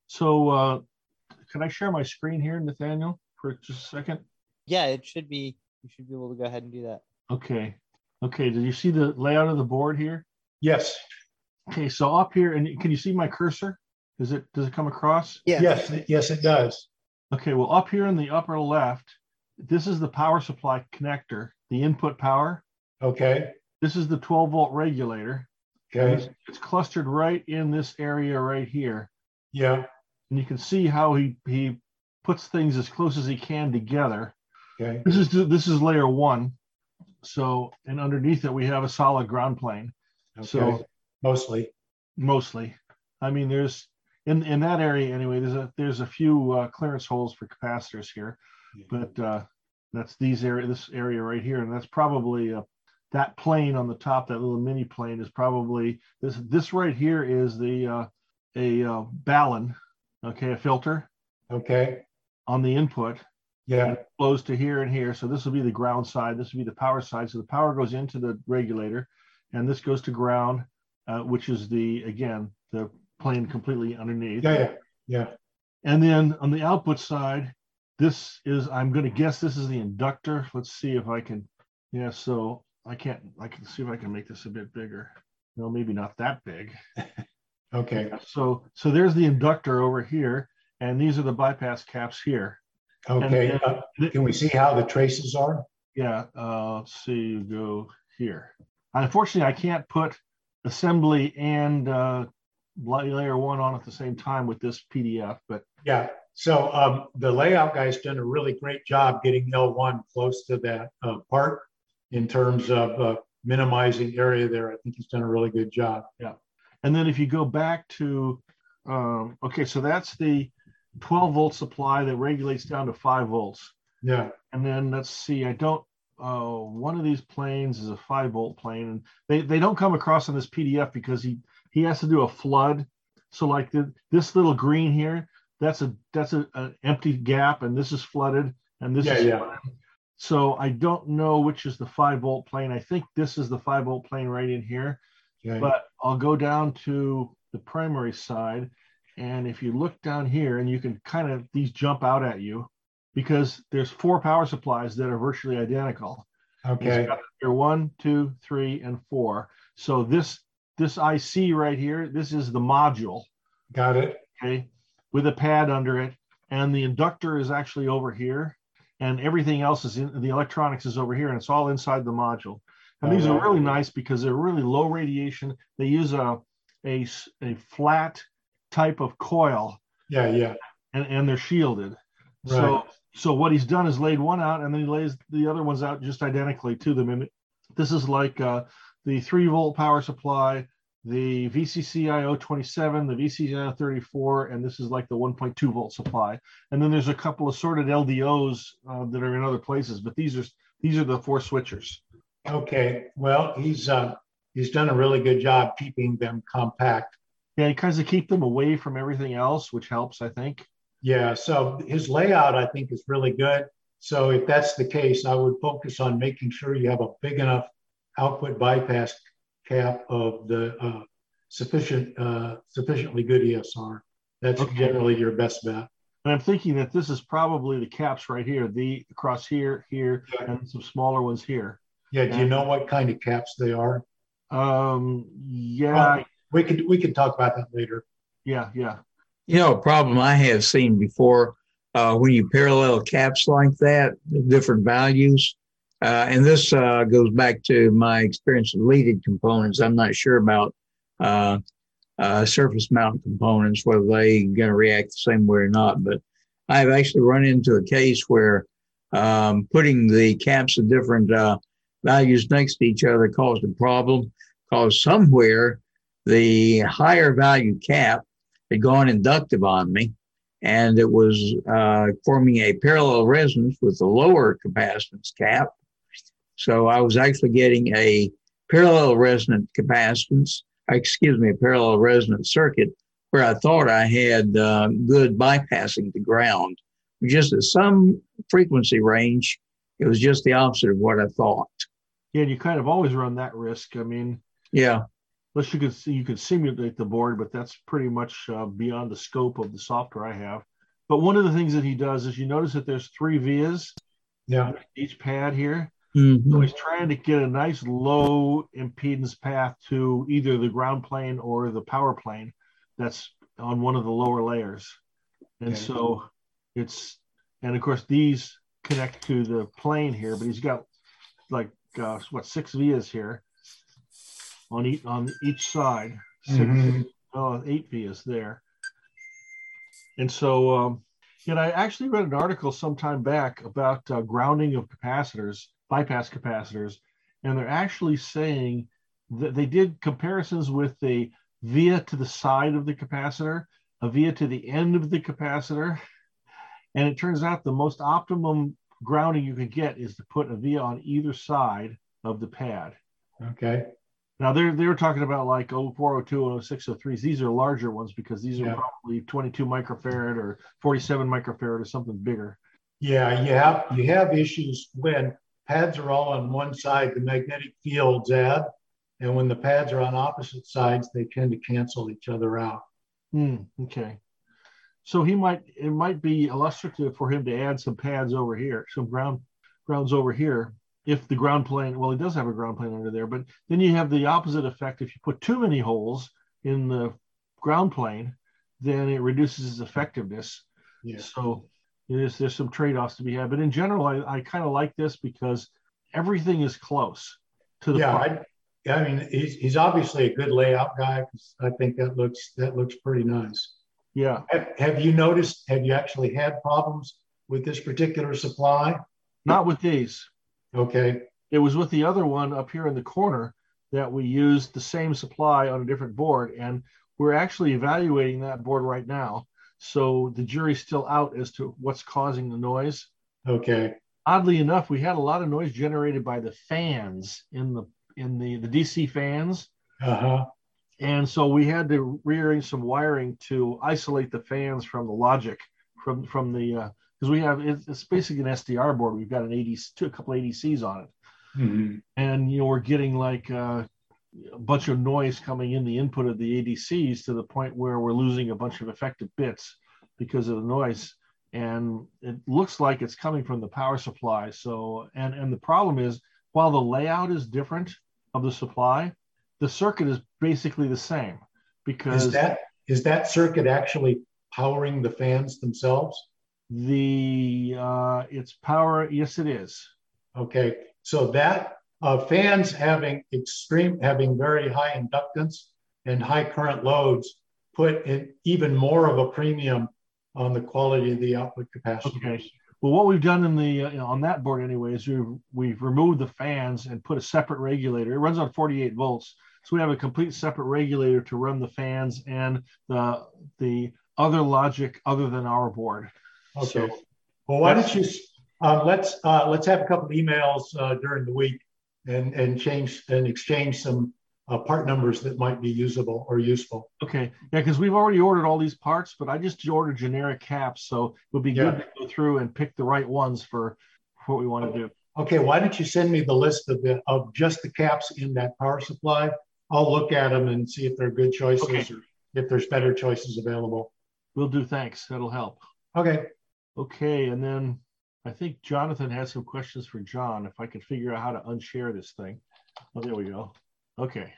So can I share my screen here, Nathaniel, for just a second? Yeah, it should be. You should be able to go ahead and do that. Okay. Okay. Did you see the layout of the board here? Yes. Okay. So up here, and can you see my cursor? Does it come across? Yes. Yes, it does. Okay. Well, up here in the upper left, this is the power supply connector, the input power. Okay. This is the 12-volt regulator. Okay. It's clustered right in this area right here. Yeah. And you can see how he puts things as close as he can together. Okay. This is layer 1. So, and underneath it we have a solid ground plane. Okay. So mostly. I mean, there's in that area anyway. There's a few clearance holes for capacitors here, but that's this area right here, and that's probably that plane on the top. That little mini plane is probably this right here is the a balun, okay, a filter. Okay. On the input. Yeah. And it flows to here and here. So this will be the ground side. This will be the power side. So the power goes into the regulator, and this goes to ground, which is the plane completely underneath. Yeah. And then on the output side, I'm going to guess this is the inductor. Let's see if I can. Yeah. So I can see if I can make this a bit bigger. No, maybe not that big. Okay. So there's the inductor over here, and these are the bypass caps here. Okay. Can we see how the traces are? Yeah. Let's see. Go here. Unfortunately, I can't put assembly and layer 1 on at the same time with this PDF. But yeah. So the layout guy's done a really great job getting L1 close to that part in terms of minimizing area there. I think he's done a really good job. Yeah. And then if you go back to, okay, so that's the 12-volt supply that regulates down to 5 volts. Yeah. And then let's see, one of these planes is a 5-volt plane, and they don't come across on this PDF because he has to do a flood. So like this little green here, that's an empty gap, and this is flooded, and this is flooded. So I don't know which is the 5-volt plane. I think this is the 5-volt plane right in here. Okay. But I'll go down to the primary side, and if you look down here, and you can these jump out at you because there's 4 power supplies that are virtually identical. Okay. Here 1, 2, 3, and 4. So this IC right here, this is the module. Got it. Okay, with a pad under it, and the inductor is actually over here, and everything else is the electronics is over here, and it's all inside the module. And these are really nice because they're really low radiation. They use a flat type of coil. Yeah. And they're shielded. Right. So what he's done is laid one out, and then he lays the other ones out just identically to them. And this is like the 3-volt power supply, the VCCIO 27, the VCCIO 34, and this is like the 1.2 volt supply. And then there's a couple of sorted LDOs that are in other places, but these are the 4 switchers. Okay, well, he's done a really good job keeping them compact. Yeah, he kind of keep them away from everything else, which helps, I think. Yeah, so his layout, I think, is really good. So if that's the case, I would focus on making sure you have a big enough output bypass cap of the sufficiently good ESR. That's generally your best bet. And I'm thinking that this is probably the caps right here, the across here, and some smaller ones here. Yeah, do you know what kind of caps they are? Yeah. Well, we could talk about that later. Yeah. You know, a problem I have seen before when you parallel caps like that, different values, and this goes back to my experience with leaded components. I'm not sure about surface mount components, whether they going to react the same way or not. But I've actually run into a case where putting the caps of different values next to each other caused a problem, because somewhere the higher value cap had gone inductive on me, and it was forming a parallel resonance with the lower capacitance cap. So I was actually getting a parallel resonant a parallel resonant circuit where I thought I had good bypassing to ground. Just at some frequency range, it was just the opposite of what I thought. Yeah, you kind of always run that risk. I mean, yeah. Unless you could simulate the board, but that's pretty much beyond the scope of the software I have. But one of the things that he does is you notice that there's 3 vias. Yeah. Each pad here. Mm-hmm. So he's trying to get a nice low impedance path to either the ground plane or the power plane that's on one of the lower layers. And so and of course these connect to the plane here, but he's got like 6 vias here on each side. 8 vias there. And so I actually read an article some time back about grounding of capacitors, bypass capacitors, and they're actually saying that they did comparisons with a via to the side of the capacitor, a via to the end of the capacitor, and it turns out the most optimum grounding you can get is to put a via on either side of the pad. Okay. Now they were talking about like 0402 and 0603s. These are larger ones because these are probably 22 microfarad or 47 microfarad or something bigger. Yeah, you have issues when pads are all on one side, the magnetic fields add, and when the pads are on opposite sides, they tend to cancel each other out. Okay. So it might be illustrative for him to add some pads over here, some grounds over here. If the ground plane, well, it does have a ground plane under there, but then you have the opposite effect. If you put too many holes in the ground plane, then it reduces its effectiveness. Yeah. So there's some trade-offs to be had. But in general, I kind of like this because everything is close to the part. I mean, he's obviously a good layout guy. I think that looks pretty nice. Yeah. Have you actually had problems with this particular supply? Not with these. Okay. It was with the other one up here in the corner that we used the same supply on a different board, and we're actually evaluating that board right now. So the jury's still out as to what's causing the noise. Okay. Oddly enough, we had a lot of noise generated by the fans in the DC fans. Uh-huh. And so we had to rearrange some wiring to isolate the fans from the logic from the because it's basically an SDR board. We've got a couple ADCs on it, and we're getting like a bunch of noise coming in the input of the ADCs to the point where we're losing a bunch of effective bits because of the noise. And it looks like it's coming from the power supply. So and the problem is, while the layout is different of the supply, the circuit is basically the same. Because is that circuit actually powering the fans themselves? It's power. Yes, it is. Okay, so that fans having very high inductance and high current loads put in even more of a premium on the quality of the output capacitors. Okay. Well, what we've done on that board anyway is we've removed the fans and put a separate regulator. It runs on 48 volts, So we have a complete separate regulator to run the fans and the other logic other than our board. Okay. So well, why don't you let's have a couple of emails during the week and exchange some part numbers that might be usable or useful. Okay, yeah, because we've already ordered all these parts, but I just ordered generic caps, so it would be good to go through and pick the right ones for what we want to do. Okay, why don't you send me the list of just the caps in that power supply? I'll look at them and see if they're good choices or if there's better choices available. Will do, thanks. That'll help. Okay. Okay, and then I think Jonathan has some questions for John, if I could figure out how to unshare this thing. Oh, there we go. Okay.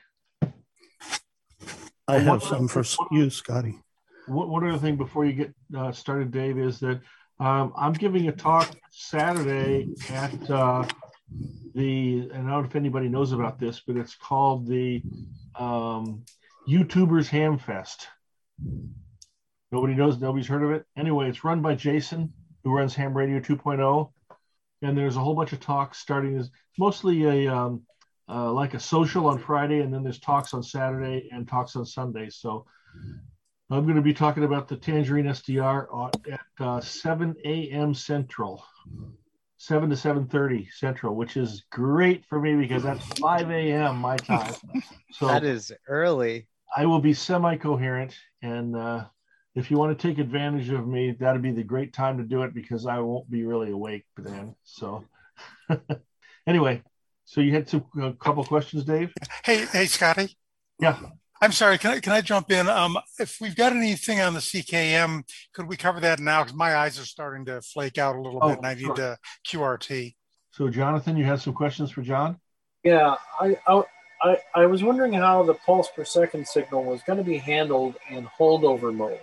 I have some for you, Scotty. One other thing before you get started, Dave, is that I'm giving a talk Saturday at and I don't know if anybody knows about this, but it's called the YouTubers Ham Fest. Nobody knows, nobody's heard of it. Anyway, it's run by Jason, who runs Ham Radio 2.0. And there's a whole bunch of talks starting. It's mostly like a social on Friday, and then there's talks on Saturday and talks on Sunday. So I'm going to be talking about the Tangerine SDR at 7 a.m. Central, 7 to 7:30 Central, which is great for me because that's 5 a.m. my time. So that is early. I will be semi-coherent, and if you want to take advantage of me, that'd be the great time to do it because I won't be really awake then. So anyway, so you had a couple questions, Dave? Hey, Scotty. Yeah. I'm sorry. Can I jump in? If we've got anything on the CKM, could we cover that now? Because my eyes are starting to flake out a little bit, and I need to QRT. So, Jonathan, you have some questions for John? Yeah, I was wondering how the pulse per second signal was going to be handled in holdover mode.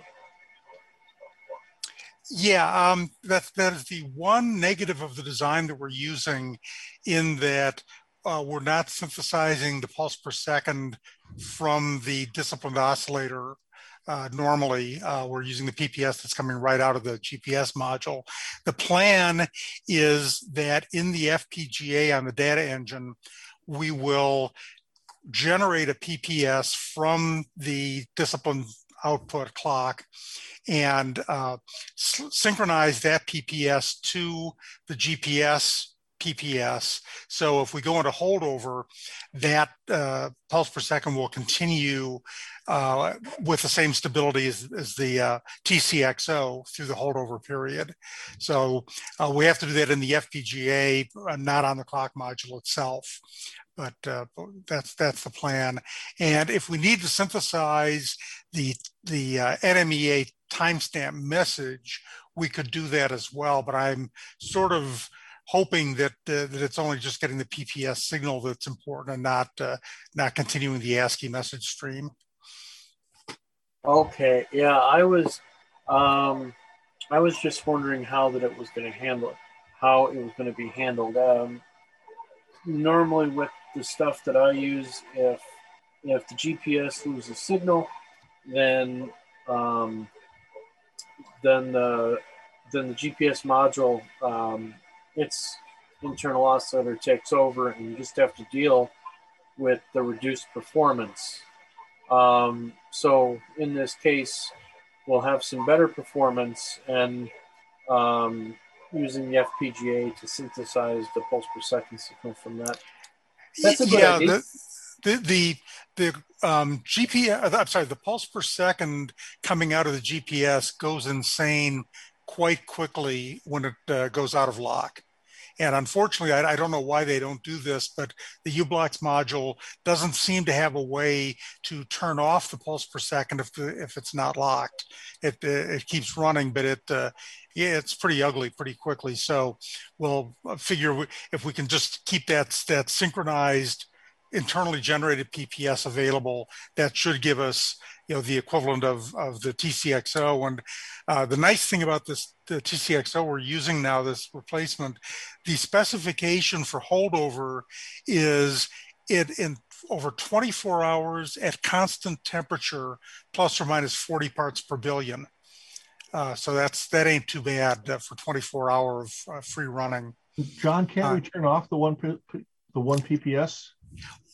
Yeah, that is the one negative of the design that we're using, in that we're not synthesizing the pulse per second from the disciplined oscillator. Normally, we're using the PPS that's coming right out of the GPS module. The plan is that in the FPGA on the data engine, we will generate a PPS from the disciplined output clock and synchronize that PPS to the GPS PPS. So if we go into holdover, that pulse per second will continue with the same stability as the TCXO through the holdover period. So we have to do that in the FPGA, not on the clock module itself. But that's the plan. And if we need to synthesize the NMEA timestamp message, we could do that as well. But I'm sort of hoping that it's only just getting the PPS signal that's important, and not continuing the ASCII message stream. Okay, yeah, I was just wondering how it was going to be handled. Normally with the stuff that I use, if the GPS loses signal, then the GPS module, its internal oscillator takes over, and you just have to deal with the reduced performance. So in this case, we'll have some better performance, and using the FPGA to synthesize the pulse per second signal from that. That's a good idea. The GPS, I'm sorry, the pulse per second coming out of the GPS goes insane quite quickly when it goes out of lock. And unfortunately, I don't know why they don't do this, but the U-Blocks module doesn't seem to have a way to turn off the pulse per second if it's not locked. It keeps running, but it's pretty ugly pretty quickly. So we'll figure if we can just keep that synchronized internally generated PPS available, that should give us, the equivalent of the TCXO. And the nice thing about the TCXO we're using now, this replacement, the specification for holdover is it in over 24 hours at constant temperature, plus or minus 40 parts per billion. So that ain't too bad for 24 hours of free running. John, can't we turn off the one PPS?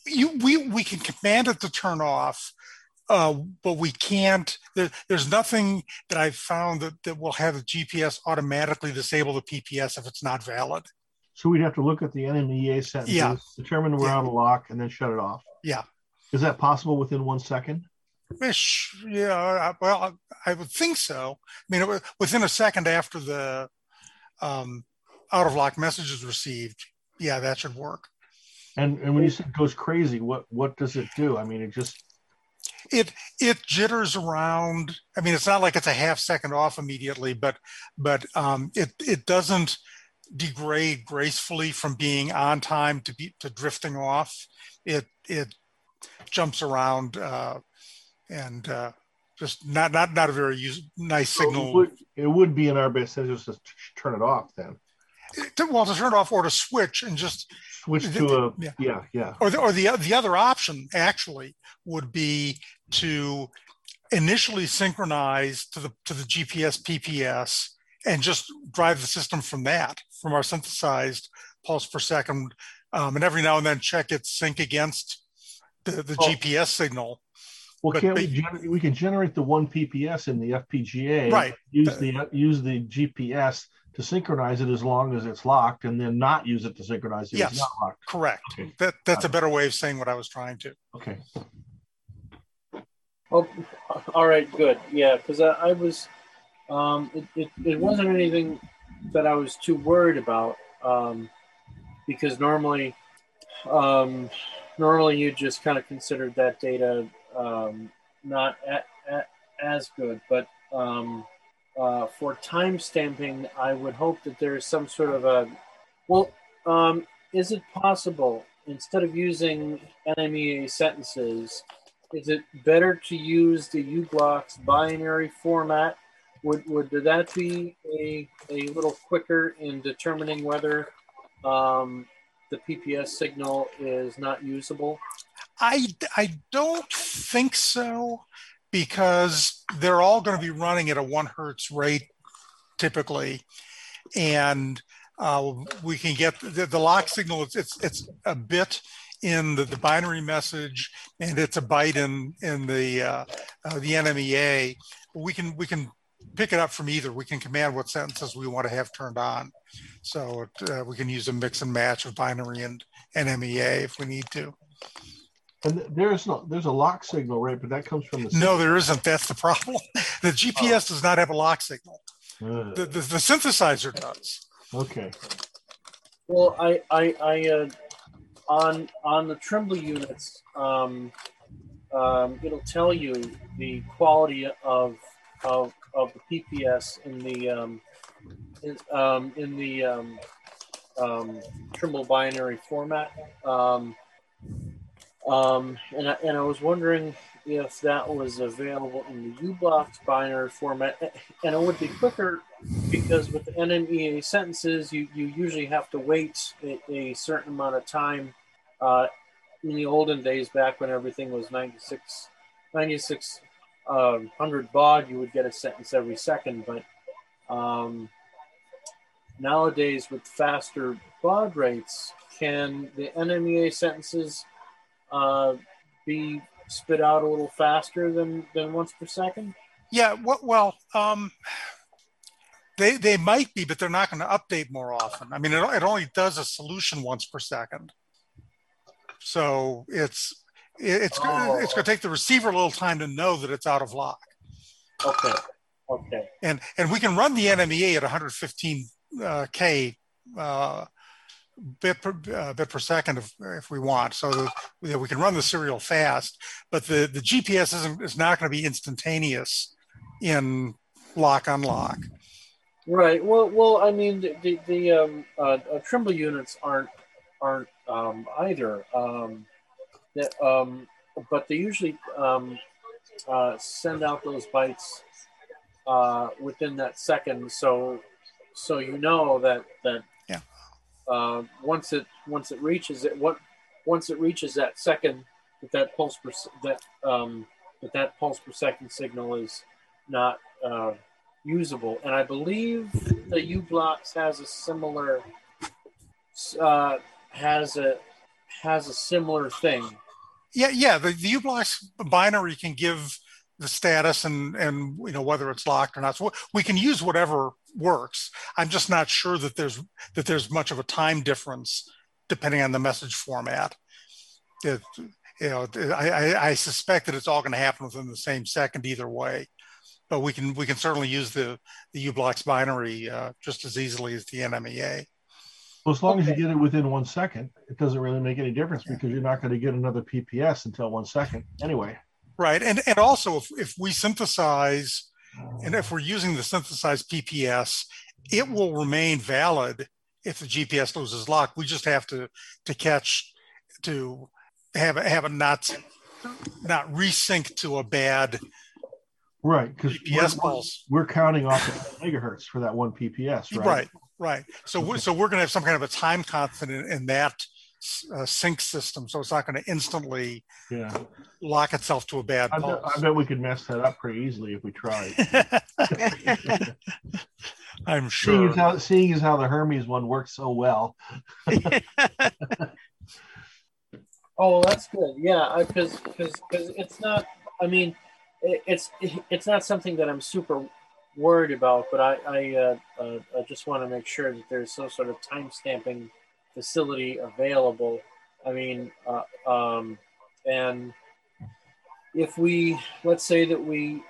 we can command it to turn off, but we can't. There's nothing that I've found that will have the GPS automatically disable the PPS if it's not valid. So we'd have to look at the NMEA sentences, determine we're out of lock, and then shut it off. Yeah. Is that possible within 1 second? Yeah. Well, I would think so. I mean, within a second after the out of lock message is received, yeah, that should work. And when you say it goes crazy, what does it do? I mean, it jitters around. I mean, it's not like it's a half second off immediately, but it doesn't degrade gracefully from being on time to drifting off. It jumps around and just not a very nice signal. It would be in our best interest to turn it off then. To turn it off or to switch and just switch to yeah. Or the other option actually would be to initially synchronize to the GPS PPS and just drive the system from our synthesized pulse per second, and every now and then check its sync against the GPS signal. Well, we can generate the 1 PPS in the FPGA, right? Use the GPS to synchronize it as long as it's locked, and then not use it to synchronize it if it's not locked. Correct. Okay. That's a better way of saying what I was trying to. Okay. Oh, all right, good. Yeah, because I was, it wasn't anything that I was too worried about, because normally you just kind of considered that data not as good, but for time stamping, I would hope that there is some sort of is it possible, instead of using NMEA sentences, is it better to use the uBlocks binary format? Would that be a little quicker in determining whether the PPS signal is not usable? I don't think so, because they're all going to be running at a 1 hertz rate typically, and we can get the lock signal. It's a bit in the binary message, and it's a byte in the NMEA. We can pick it up from either. We can command what sentences we want to have turned on, so we can use a mix and match of binary and NMEA if we need to. And there's a lock signal, right? But that comes from the No, there isn't. That's the problem. The GPS does not have a lock signal. The synthesizer does. Okay. Well, I on the Trimble units, it'll tell you the quality of the PPS in the Trimble binary format. And I was wondering if that was available in the uBlocks binary format, and it would be quicker, because with the NMEA sentences, you usually have to wait a certain amount of time. In the olden days, back when everything was 9600 baud, you would get a sentence every second. But nowadays, with faster baud rates, can the NMEA sentences be spit out a little faster than once per second? Yeah, well, they might be, but they're not going to update more often. I mean, it only does a solution once per second, so it's going to take the receiver a little time to know that it's out of lock. Okay. And we can run the NMEA at 115K bit per second if we want, so that we can run the serial fast. But the GPS is not going to be instantaneous in lock unlock. Right. Well. I mean, the Trimble units aren't either. But they usually send out those bytes within that second. So you know that. Once it reaches that second, that pulse per second signal is not usable. And I believe the uBlocks has a similar has a similar thing. Yeah. The uBlocks binary can give the status and whether it's locked or not. So we can use whatever works. I'm just not sure that there's much of a time difference depending on the message format. I suspect that it's all going to happen within the same second either way. But we can certainly use the uBlocks binary just as easily as the NMEA. Well, as long as you get it within 1 second, it doesn't really make any difference because you're not going to get another PPS until 1 second anyway. Right, and also if we synthesize, and if we're using the synthesized PPS, it will remain valid if the GPS loses lock. We just have to have it not resync to a bad right, because PPS pulse. We're counting off the megahertz for that one PPS, right? Right. So we're going to have some kind of a time constant in that sync system, so it's not going to instantly lock itself to a bad pulse. I bet we could mess that up pretty easily if we tried. I'm sure. Seeing as how the Hermes one works so well. Oh, that's good. Yeah, because it's not. I mean, it's not something that I'm super worried about, but I just want to make sure that there's some sort of time stamping facility available. I mean, and if let's say that we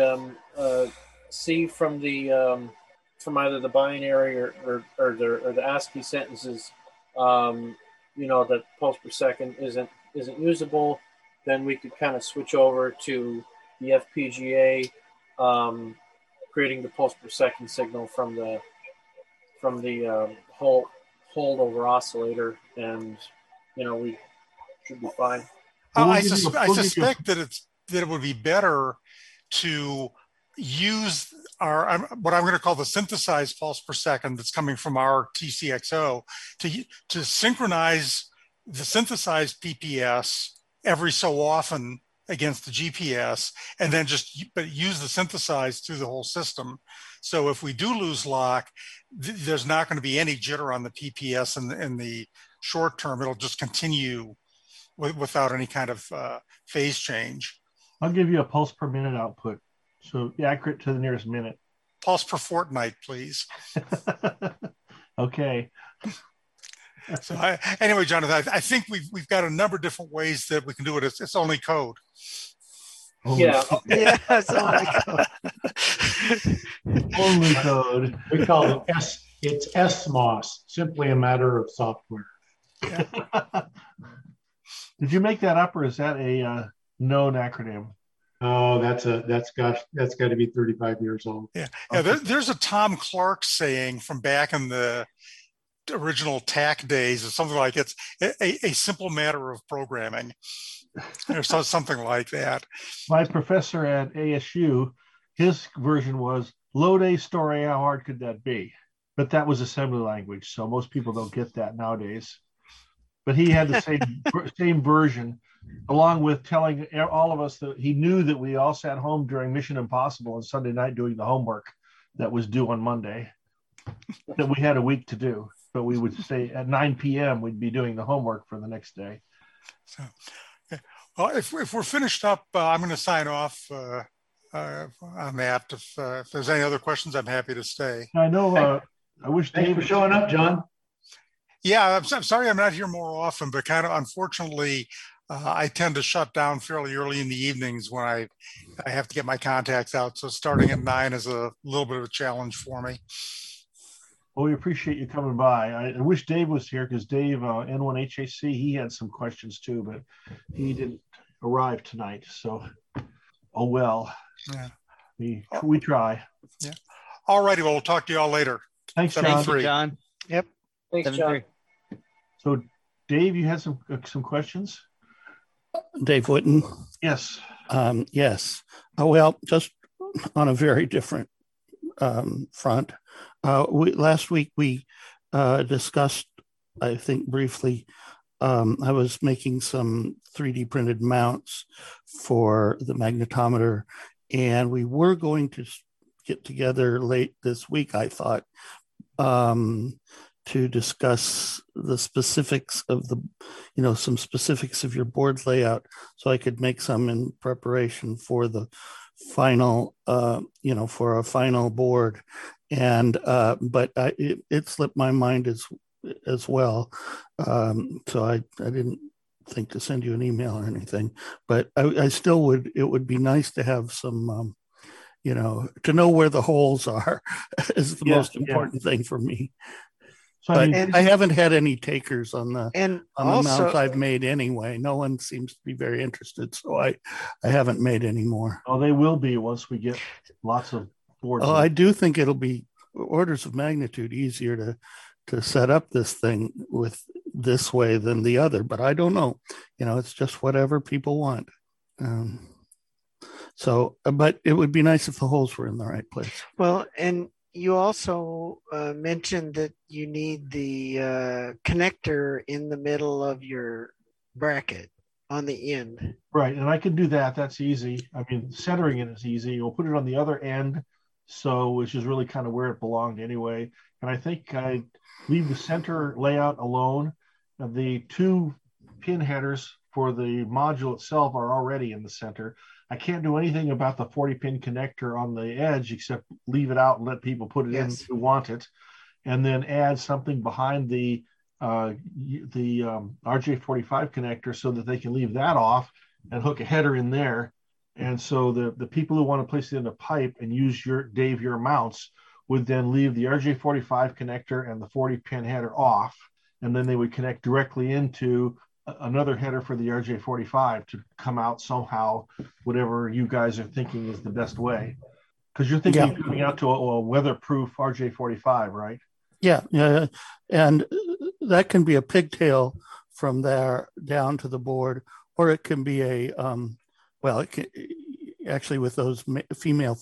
see from from either the binary or the ASCII sentences, that pulse per second isn't usable, then we could kind of switch over to the FPGA, creating the pulse per second signal from the holdover oscillator, and we should be fine. I suspect that it would be better to use what I'm going to call the synthesized pulse per second that's coming from our TCXO to synchronize the synthesized PPS every so often against the GPS, and then but use the synthesized through the whole system. So if we do lose lock, there's not going to be any jitter on the PPS in the short term. It'll just continue without any kind of phase change. I'll give you a pulse per minute output, so accurate to the nearest minute. Pulse per fortnight, please. Okay. So anyway, Jonathan, I think we've got a number of different ways that we can do it. It's only code. Yeah. It's only code. Only code. We call it it's SMOS, simply a matter of software. Yeah. Did you make that up, or is that a known acronym? Oh, that's got to be 35 years old. Yeah. There's a Tom Clark saying from back in the original TAC days, or something like it's a simple matter of programming, or something like that. My professor at ASU, his version was load a story. How hard could that be? But that was assembly language, so most people don't get that nowadays. But he had the same version, along with telling all of us that he knew that we all sat home during Mission Impossible on Sunday night doing the homework that was due on Monday, that we had a week to do. But we would say at 9 p.m. we'd be doing the homework for the next day. So, well, if we're finished up, I'm going to sign off on that. If there's any other questions, I'm happy to stay. I know. I wish Dave for showing up, John. Yeah, I'm sorry I'm not here more often, but kind of unfortunately, I tend to shut down fairly early in the evenings when I have to get my contacts out. So starting at 9 is a little bit of a challenge for me. Well, we appreciate you coming by. I wish Dave was here, because Dave, N1HAC, he had some questions too, but he didn't arrive tonight. So, oh well. Yeah. We try. Yeah. All righty. Well, we'll talk to you all later. Thanks, John. Thank you, John. Yep. Thanks, John. So, Dave, you had some questions? Dave Whitten? Yes. Yes. Well, just on a very different front. Last week we discussed, I think briefly, I was making some 3D printed mounts for the magnetometer, and we were going to get together late this week, I thought, to discuss the specifics of the some specifics of your board layout, so I could make some in preparation for the final, for a final board. And but it slipped my mind as well. So I didn't think to send you an email or anything, but I still would. It would be nice to have some, to know where the holes are is the most important thing for me. So I haven't had any takers on the mounts I've made anyway. No one seems to be very interested, so I haven't made any more. Oh, they will be once we get lots of boards. Oh, I do think it'll be orders of magnitude easier to set up this thing with this way than the other, but I don't know. It's just whatever people want. But it would be nice if the holes were in the right place. Well, and you also mentioned that you need the connector in the middle of your bracket on the end. Right, and I can do that. That's easy. I mean, centering it is easy. We'll put it on the other end, which is really kind of where it belonged anyway. And I think I leave the center layout alone. The 2 pin headers for the module itself are already in the center. I can't do anything about the 40-pin connector on the edge except leave it out and let people put it in who want it, and then add something behind the RJ45 connector so that they can leave that off and hook a header in there. And so the people who want to place it in a pipe and use your mounts would then leave the RJ45 connector and the 40-pin header off, and then they would connect directly into another header for the RJ45 to come out somehow, whatever you guys are thinking is the best way. Because you're thinking of coming out to a weatherproof RJ45, right? Yeah. And that can be a pigtail from there down to the board, or it can be it can actually, with those female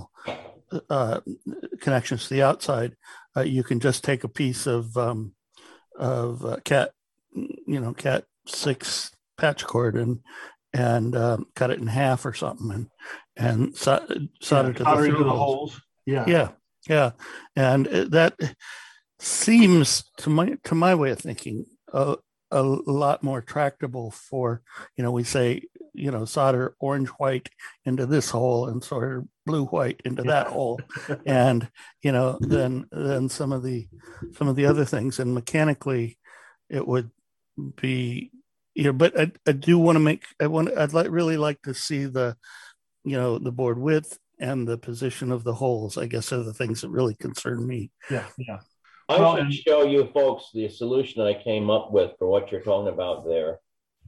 connections to the outside, you can just take a piece of Cat 6 patch cord and cut it in half or something and solder to the holes. Yeah. And that seems to my way of thinking a lot more tractable for, we say, solder orange white into this hole and solder blue white into that hole, and then some of the other things, and mechanically it would be, but I do want to really like to see the board width and the position of the holes, I guess, are the things that really concern me. Yeah. I should show you folks the solution that I came up with for what you're talking about there.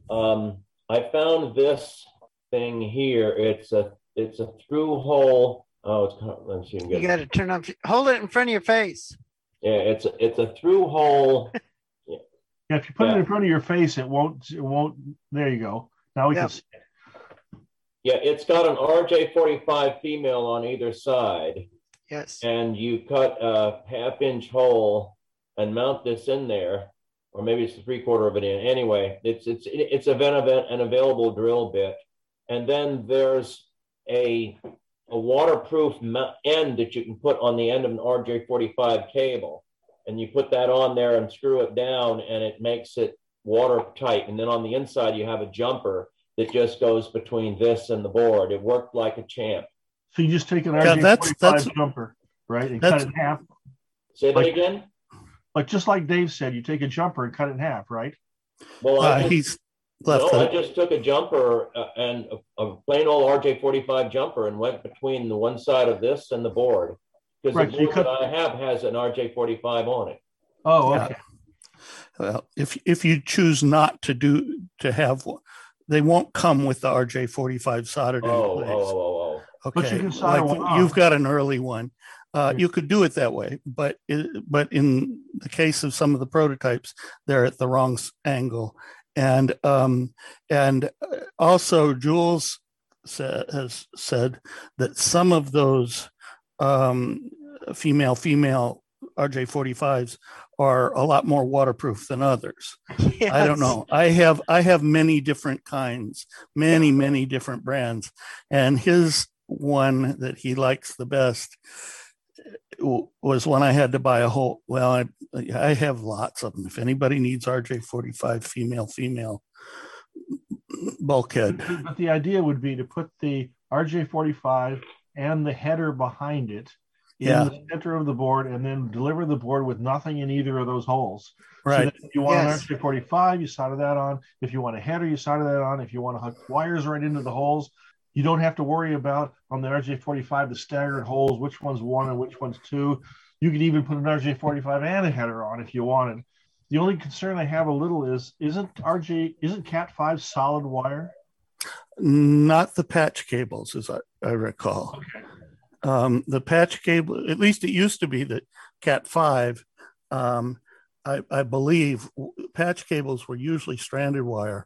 I found this thing here. It's a through hole. Oh, it's kind of, let's see. You got to turn on. Hold it in front of your face. Yeah, it's a through hole. Yeah, if you put it in front of your face, it won't. There you go. Now we can see it. Yeah, it's got an RJ45 female on either side. Yes. And you cut a 1/2-inch hole and mount this in there, or maybe it's a 3/4 of an inch. Anyway, it's an available drill bit, and then there's a waterproof end that you can put on the end of an RJ45 cable, and you put that on there and screw it down, and it makes it watertight. And then on the inside, you have a jumper that just goes between this and the board. It worked like a champ. So you just take an RJ45 jumper, right, and cut it in half. Say that again? Just like Dave said, you take a jumper and cut it in half, right? Well, I just took a jumper and a plain old RJ45 jumper and went between the one side of this and the board. Because the board that I have has an RJ45 on it. Oh, okay. Well, if you choose not to have one, they won't come with the RJ45 soldered in place. Okay. But you can solder one off. You've got an early one. You could do it that way, but in the case of some of the prototypes, they're at the wrong angle. And also Jules has said that some of those female RJ45s are a lot more waterproof than others. Yes. I don't know. I have many different kinds, many different brands, and his one that he likes the best was when I had to buy a whole. Well, I have lots of them. If anybody needs RJ45 female bulkhead, but the idea would be to put the RJ45 and the header behind it in the center of the board, and then deliver the board with nothing in either of those holes. Right. So that if you want an RJ45, you solder that on. If you want a header, you solder that on. If you want to hook wires right into the holes, you don't have to worry about on the RJ45 the staggered holes, which one's 1 and which one's 2. You could even put an RJ45 and a header on if you wanted. The only concern I have a little is, isn't Cat 5 solid wire? Not the patch cables, as I recall. Okay. The patch cable, at least it used to be that Cat 5, I believe patch cables were usually stranded wire.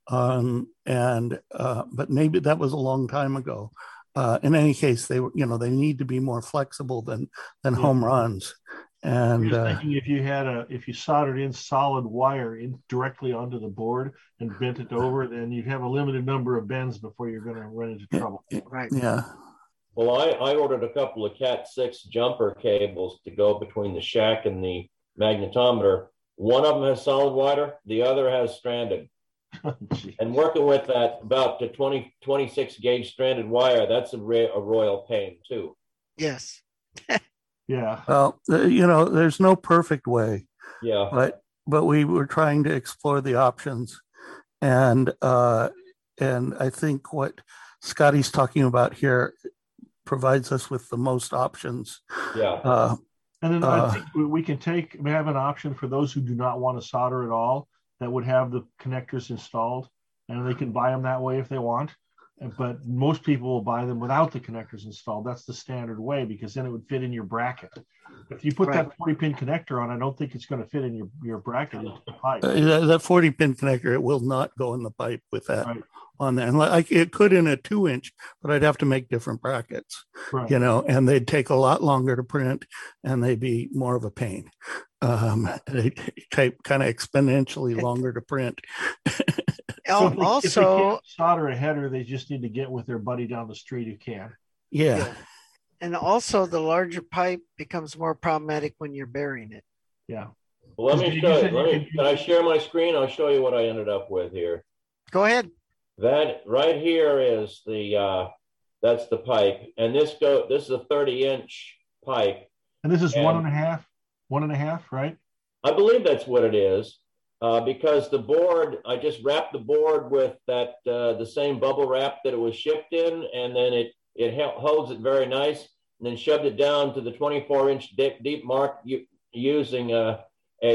But maybe that was a long time ago. In any case, they were, they need to be more flexible than home runs. And thinking if you soldered in solid wire in directly onto the board and bent it over, then you'd have a limited number of bends before you're going to run into trouble. Right. Yeah. Well, I ordered a couple of Cat 6 jumper cables to go between the shack and the magnetometer. One of them has solid wire, the other has stranded. And working with that about the 26 gauge stranded wire, that's a royal pain too. Yes. Yeah. Well, there's no perfect way. Yeah. But we were trying to explore the options, and I think what Scotty's talking about here provides us with the most options. Yeah. And then I think we have an option for those who do not want to solder at all, that would have the connectors installed, and they can buy them that way if they want. But most people will buy them without the connectors installed. That's the standard way, because then it would fit in your bracket. If you put that 40-pin connector on, I don't think it's going to fit in your bracket into the pipe. That 40-pin connector, it will not go in the pipe with that on there. And it could in a 2-inch, but I'd have to make different brackets, and they'd take a lot longer to print, and they'd be more of a pain. They take kind of exponentially longer to print. So if they can't solder a header, they just need to get with their buddy down the street who can. Yeah. And also the larger pipe becomes more problematic when you're burying it. Yeah. Well, let me show you. Can I share my screen? I'll show you what I ended up with here. Go ahead. That right here is that's the pipe. And this is a 30-inch pipe. And this is 1.5, right? I believe that's what it is. Because the board, I just wrapped the board with that the same bubble wrap that it was shipped in, and then it holds it very nice, and then shoved it down to the 24-inch deep mark using a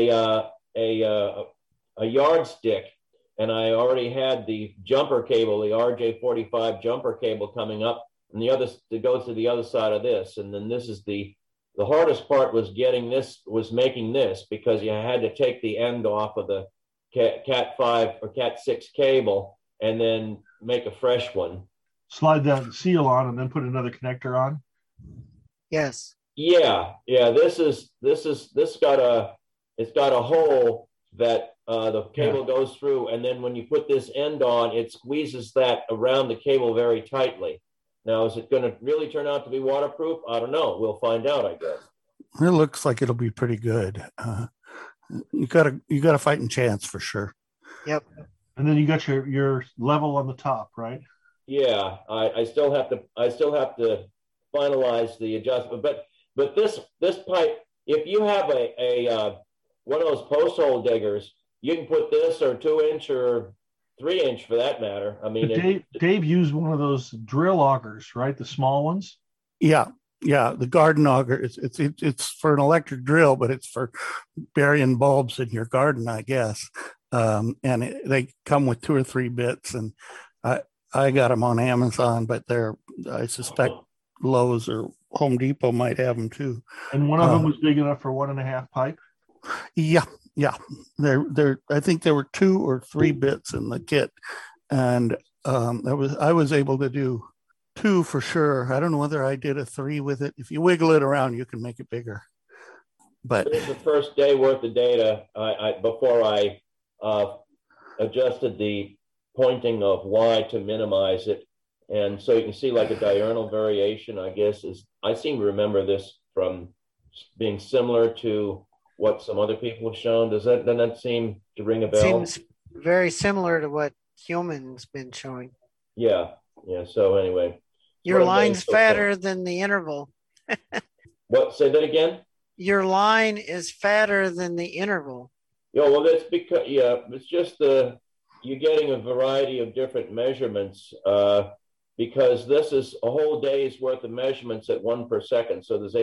yardstick. And I already had the jumper cable, the RJ45 jumper cable coming up, and the other that goes to the other side of this. And then this is the hardest part was making this, because you had to take the end off of the Cat 5 or Cat 6 cable and then make a fresh one. Slide that seal on and then put another connector on. Yes. Yeah. It's got a hole that the cable goes through, and then when you put this end on, it squeezes that around the cable very tightly. Now, is it going to really turn out to be waterproof? I don't know. We'll find out, I guess. It looks like it'll be pretty good. You got a fighting chance for sure. Yep. And then you got your level on the top, right? Yeah, I still have to finalize the adjustment. But this pipe, if you have a one of those post hole diggers, you can put this or 2-inch or 3-inch for that matter. I mean, Dave used one of those drill augers, right? The small ones. Yeah, the garden auger. It's for an electric drill, but it's for burying bulbs in your garden, I guess. They come with 2 or 3 bits, and I got them on Amazon, but I suspect Lowe's or Home Depot might have them too. And one of them was big enough for 1.5 pipe. Yeah. I think there were 2 or 3 bits in the kit, and I was able to do 2 for sure. I don't know whether I did a 3 with it. If you wiggle it around, you can make it bigger. But this is the first day worth of data before I adjusted the pointing of Y to minimize it, and so you can see like a diurnal variation. I guess I seem to remember this from being similar to what some other people have shown? Doesn't that seem to ring a bell? Seems very similar to what Hillman's been showing. Yeah. So anyway, your line's fatter than the interval. What? Say that again. Your line is fatter than the interval. Yeah, well, that's because it's just you're getting a variety of different measurements because this is a whole day's worth of measurements at 1 per second. So there's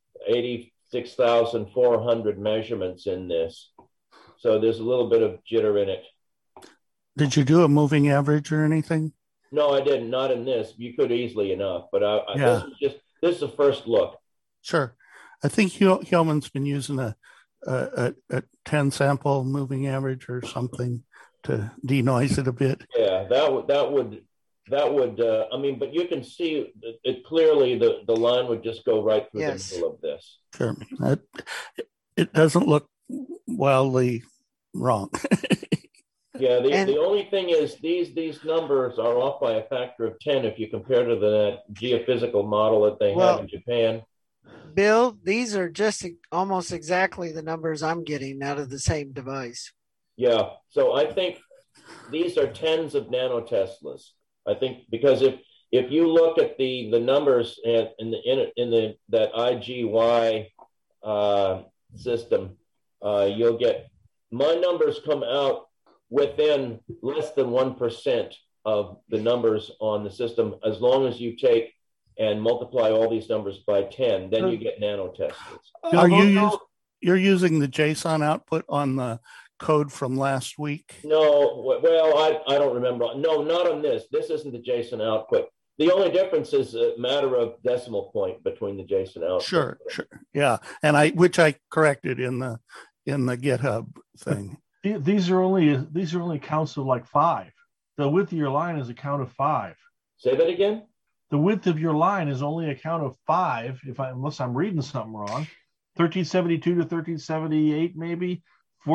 86,400 measurements in this. So there's a little bit of jitter in it. Did you do a moving average or anything? No, I didn't. Not in this. You could easily enough, but this is a first look. Sure. I think Hillman's been using a 10 sample moving average or something to denoise it a bit. Yeah, that would. I mean, but you can see it clearly. The line would just go right through the middle of this. Sure. It doesn't look wildly wrong. Yeah, the only thing is these numbers are off by a factor of 10 if you compare to the geophysical model that they have in Japan. Bill, these are just almost exactly the numbers I'm getting out of the same device. Yeah, so I think these are tens of nanoteslas. I think because if you look at the numbers in that IGY system, you'll get my numbers come out within less than 1% of the numbers on the system, as long as you take and multiply all these numbers by 10, then you get nanoteslas. You're using the JSON output on the code from last week? No, well, I don't remember. No, not on this. This isn't the JSON output. The only difference is a matter of decimal point between the JSON output. Sure. Yeah, and which I corrected in the GitHub thing. These are only counts of like 5. The width of your line is a count of 5. Say that again. The width of your line is only a count of 5, unless I'm reading something wrong. 1372 to 1378, maybe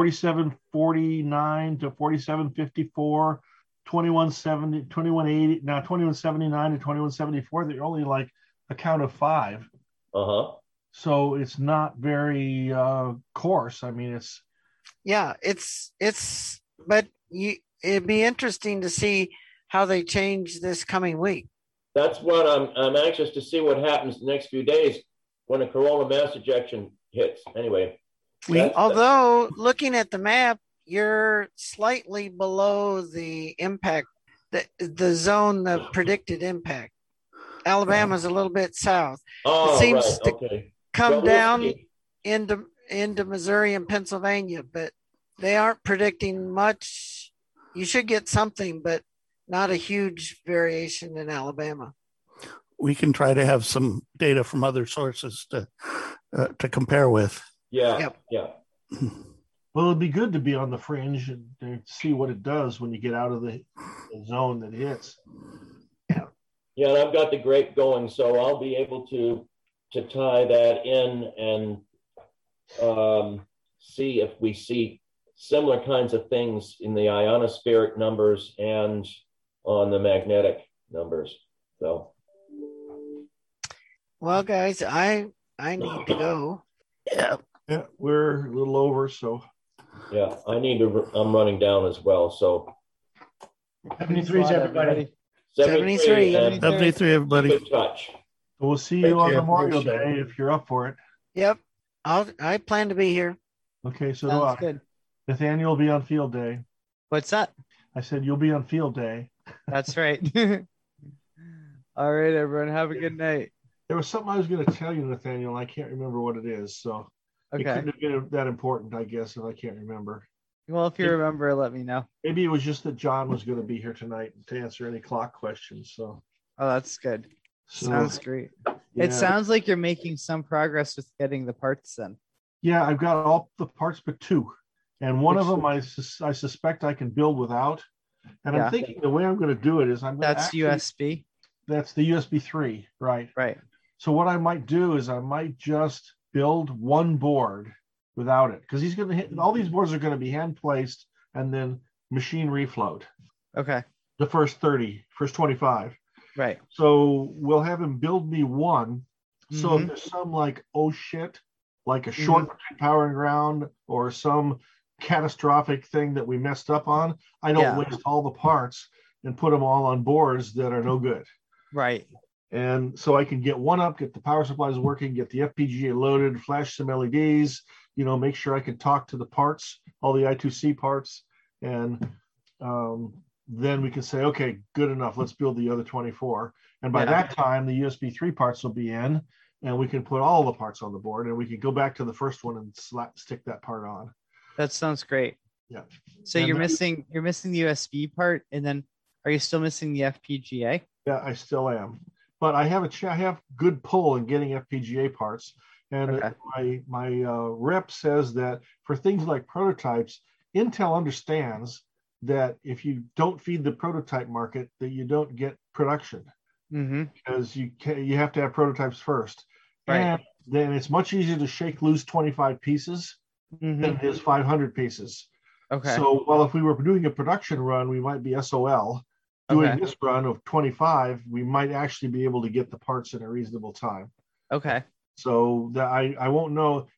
4749 to 4754, 2170, 2180, now 2179 to 2174. They're only like a count of 5. So it's not very coarse. I mean, it's. Yeah, but it'd be interesting to see how they change this coming week. That's what I'm anxious to see what happens the next few days when a coronal mass ejection hits. Anyway. Although looking at the map, you're slightly below the impact, the zone of predicted impact. Alabama's a little bit south. It seems to come down into Missouri and Pennsylvania, but they aren't predicting much. You should get something, but not a huge variation in Alabama. We can try to have some data from other sources to compare with. Yeah. Well, it'd be good to be on the fringe and to see what it does when you get out of the zone that hits. Yeah, and I've got the grape going, so I'll be able to tie that in and see if we see similar kinds of things in the ionospheric numbers and on the magnetic numbers. So, well, guys, I need to go. Yeah, we're a little over, so. Yeah, I'm running down as well, so. 73s, everybody. 73, everybody. Good touch. We'll see you on Memorial Day if you're up for it. Yep, I plan to be here. Okay, so Sounds good. Nathaniel will be on field day. What's that? I said you'll be on field day. That's right. All right, everyone, have a good night. There was something I was going to tell you, Nathaniel, and I can't remember what it is. So it couldn't have been that important, I guess, if I can't remember. Well, if you remember, let me know. Maybe it was just that John was going to be here tonight to answer any clock questions. So. Oh, that's good. So, sounds great. Yeah. It sounds like you're making some progress with getting the parts then. Yeah, I've got all the parts but 2. And one of them I suspect I can build without. And I'm thinking the way I'm going to do it is That's USB? That's the USB 3, right? Right. So what I might do is I might just build one board without it, because he's going to hit all these boards are going to be hand placed and then machine reflowed. Okay. The first 25. Right. So we'll have him build me one, So if there's some like, oh shit, like a short power and ground or some catastrophic thing that we messed up on, I don't waste all the parts and put them all on boards that are no good. Right. And so I can get one up, get the power supplies working, get the FPGA loaded, flash some LEDs, make sure I can talk to the parts, all the I2C parts. And then we can say, okay, good enough. Let's build the other 24. And by that time, the USB 3 parts will be in, and we can put all the parts on the board, and we can go back to the first one and stick that part on. That sounds great. Yeah. So you're missing the USB part, and then are you still missing the FPGA? Yeah, I still am. But I have good pull in getting FPGA parts. And my rep says that for things like prototypes, Intel understands that if you don't feed the prototype market, that you don't get production, because you have to have prototypes first. Right. And then it's much easier to shake loose 25 pieces than it is 500 pieces. Okay. So while if we were doing a production run, we might be SOL. Doing this run of 25, we might actually be able to get the parts in a reasonable time. Okay. So that I won't know.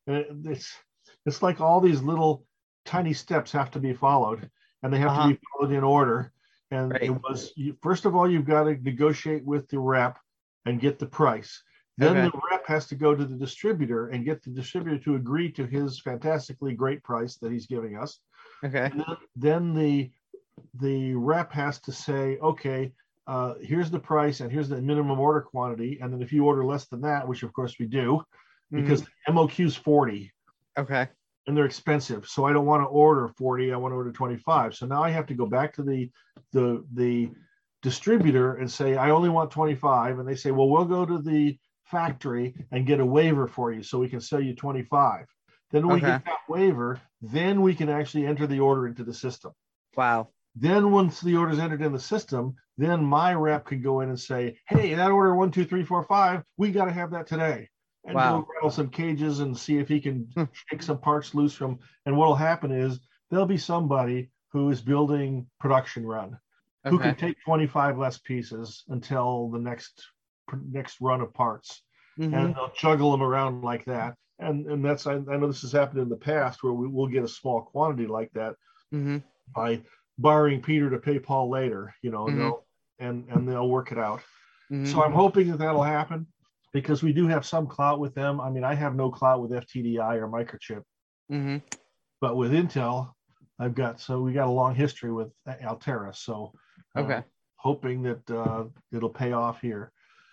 It's like all these little tiny steps have to be followed, and they have to be followed in order. And it was, first of all, you've got to negotiate with the rep and get the price. Then the rep has to go to the distributor and get the distributor to agree to his fantastically great price that he's giving us. Okay. And then the rep has to say, okay, here's the price and here's the minimum order quantity. And then if you order less than that, which of course we do, because MOQ is 40. Okay. And they're expensive. So I don't want to order 40. I want to order 25. So now I have to go back to the distributor and say, I only want 25. And they say, well, we'll go to the factory and get a waiver for you so we can sell you 25. Then we get that waiver, then we can actually enter the order into the system. Wow. Then once the order is entered in the system, then my rep can go in and say, hey, that order 1, 2, 3, 4, 5, we got to have that today. And go rattle some cages and see if he can shake some parts loose from. And what will happen is there'll be somebody who is building production run who can take 25 less pieces until the next run of parts. And they'll juggle them around like that. And that's, I know this has happened in the past where we will get a small quantity like that by borrowing Peter to pay Paul later, and they'll work it out. So I'm hoping that will happen, because we do have some clout with them. I mean, I have no clout with FTDI or Microchip, but with Intel, we got a long history with Altera. So hoping that it'll pay off here.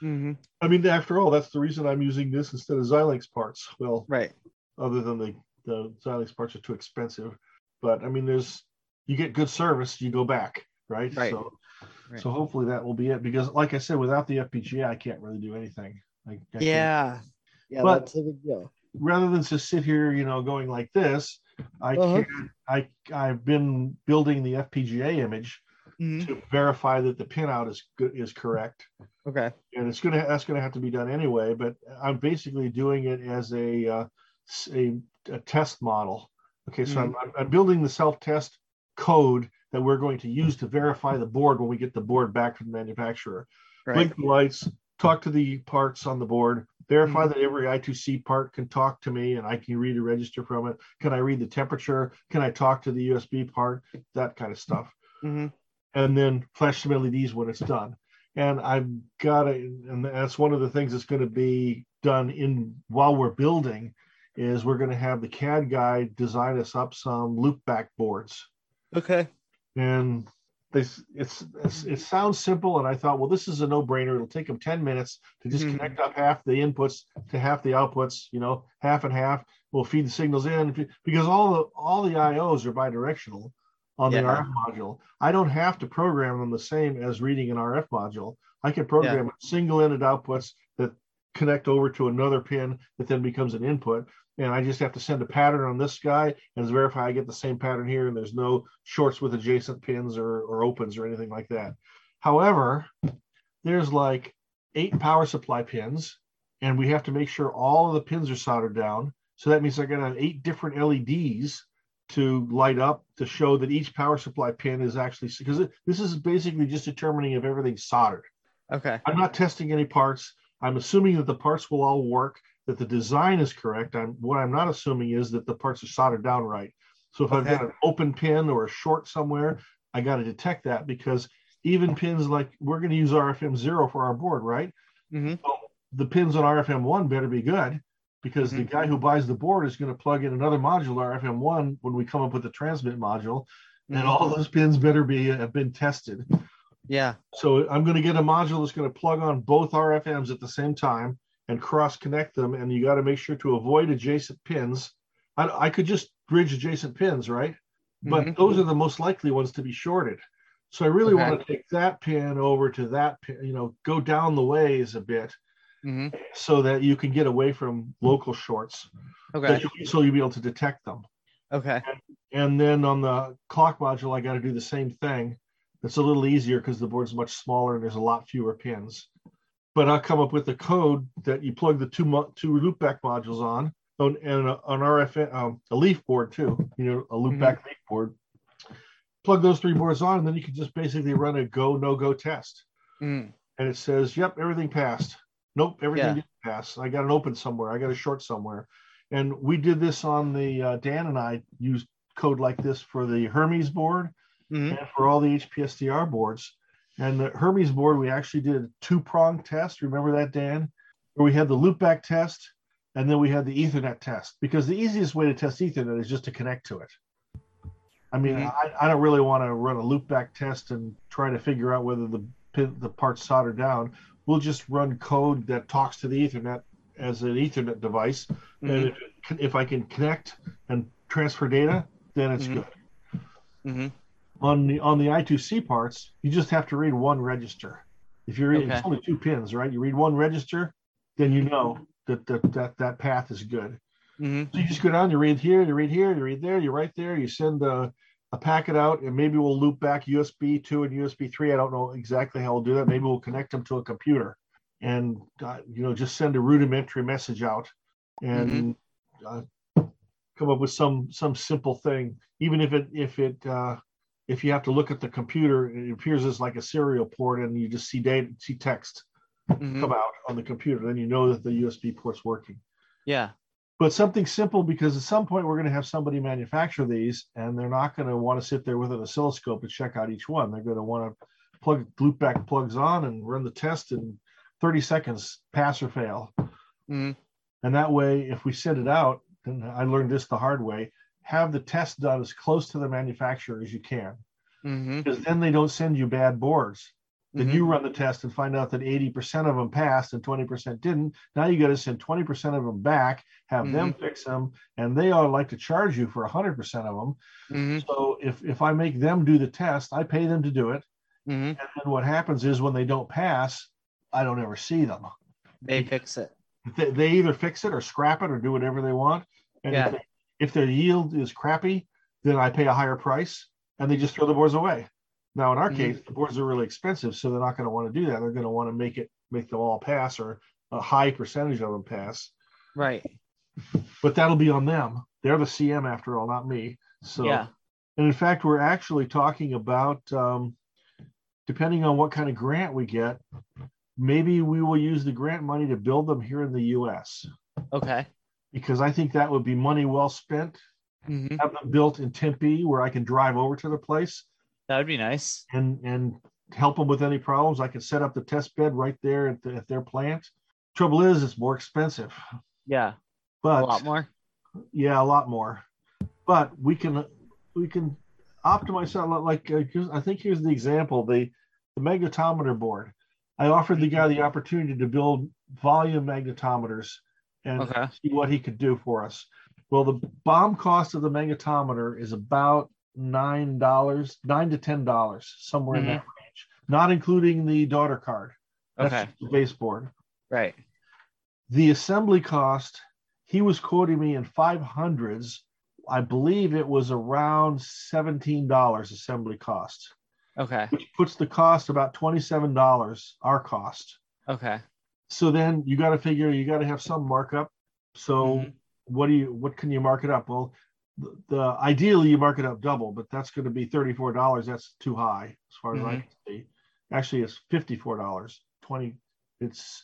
I mean, after all, that's the reason I'm using this instead of Xilinx parts. Well, other than the Xilinx parts are too expensive, but I mean, you get good service, you go back, right? So hopefully that will be it, because like I said, without the FPGA, I can't really do anything. I but that's a big deal. Rather than just sit here, going like this, I've been building the FPGA image to verify that the pinout is correct. Okay. And that's gonna have to be done anyway, but I'm basically doing it as a test model. Okay, so I'm building the self-test code that we're going to use to verify the board when we get the board back from the manufacturer. Blink the lights, talk to the parts on the board, verify that every I2C part can talk to me and I can read a register from it. Can I read the temperature? Can I talk to the USB part? That kind of stuff. And then flash some LEDs when it's done. And I've got it, and that's one of the things that's going to be done while we're building, is we're going to have the CAD guy design us up some loopback boards. Okay. And it sounds simple, and I thought, well, this is a no-brainer. It'll take them 10 minutes to just connect up half the inputs to half the outputs, half and half. We'll feed the signals in, because all the IOs are bidirectional on the RF module. I don't have to program them the same as reading an RF module. I can program single-ended outputs that connect over to another pin that then becomes an input. And I just have to send a pattern on this guy and verify I get the same pattern here, and there's no shorts with adjacent pins or opens or anything like that. However, there's like 8 power supply pins, and we have to make sure all of the pins are soldered down. So that means I got to have 8 different LEDs to light up to show that each power supply pin is actually, because this is basically just determining if everything's soldered. Okay. I'm not testing any parts. I'm assuming that the parts will all work, that the design is correct. What I'm not assuming is that the parts are soldered down right. So if I've got an open pin or a short somewhere, I got to detect that, because even pins, like we're going to use RFM 0 for our board, right? Well, the pins on RFM 1 better be good, because the guy who buys the board is going to plug in another module, RFM 1, when we come up with the transmit module, and all those pins better have been tested. Yeah. So I'm going to get a module that's going to plug on both RFMs at the same time and cross connect them, and you got to make sure to avoid adjacent pins. I could just bridge adjacent pins, right? But those are the most likely ones to be shorted. So I really want to take that pin over to that pin, go down the ways a bit, so that you can get away from local shorts. Okay. So you'll be able to detect them. Okay. And then on the clock module, I got to do the same thing. It's a little easier because the board's much smaller and there's a lot fewer pins. But I'll come up with a code that you plug the two loopback modules on, and an RF, a leaf board too, a loopback leaf board. Plug those 3 boards on, and then you can just basically run a go, no-go test. And it says, yep, everything passed. Nope, everything didn't pass. I got an open somewhere. I got a short somewhere. And we did this on the, Dan and I used code like this for the Hermes board and for all the HPSDR boards. And the Hermes board, we actually did a 2-prong test. Remember that, Dan? Where we had the loopback test, and then we had the Ethernet test, because the easiest way to test Ethernet is just to connect to it. I mean, I don't really want to run a loopback test and try to figure out whether the parts solder down. We'll just run code that talks to the Ethernet as an Ethernet device. And if I can connect and transfer data, then it's good. On the I2C parts, you just have to read one register. If you're reading, it's only 2 pins, right? You read one register, then you know that path is good. So you just go down, you read here, you read here, you read there, you write there, you send a packet out, and maybe we'll loop back USB 2 and USB 3. I don't know exactly how we'll do that. Maybe we'll connect them to a computer and just send a rudimentary message out and come up with some simple thing. Even if you have to look at the computer, it appears as like a serial port, and you just see text come out on the computer. Then you know that the USB port's working. Yeah. But something simple, because at some point we're going to have somebody manufacture these, and they're not going to want to sit there with an oscilloscope and check out each one. They're going to want to plug loopback plugs on and run the test in 30 seconds, pass or fail. And that way, if we send it out, and I learned this the hard way, have the test done as close to the manufacturer as you can. Because then they don't send you bad boards. Then you run the test and find out that 80% of them passed and 20% didn't. Now you got to send 20% of them back, have them fix them, and they all like to charge you for 100% of them. So if I make them do the test, I pay them to do it. And then what happens is when they don't pass, I don't ever see them. They fix it. They either fix it or scrap it or do whatever they want. And if their yield is crappy, then I pay a higher price, and they just throw the boards away. Now, in our case, the boards are really expensive, so they're not going to want to do that. They're going to want to make them all pass, or a high percentage of them pass. Right. But that'll be on them. They're the CM after all, not me. So, and in fact, we're actually talking about, depending on what kind of grant we get, maybe we will use the grant money to build them here in the U.S. Okay. Because I think that would be money well spent. Have them built in Tempe, where I can drive over to the place. That would be nice. And help them with any problems. I can set up the test bed right there at their plant. Trouble is, it's more expensive. Yeah. But a lot more. Yeah, a lot more. But we can optimize that. Like I think here's the example: the magnetometer board. I offered the guy the opportunity to build volume magnetometers and see what he could do for us. Well, the BOM cost of the magnetometer is about $9 to $10, somewhere in that range, not including the daughter card. That's just the baseboard. Right. The assembly cost, he was quoting me in 500s. I believe it was around $17 assembly cost. Okay. Which puts the cost about $27, our cost. Okay. So then you got to figure, you got to have some markup. So what can you mark it up? Well, ideally you mark it up double, but that's going to be $34. That's too high as far as I can see. Actually, it's $54. It's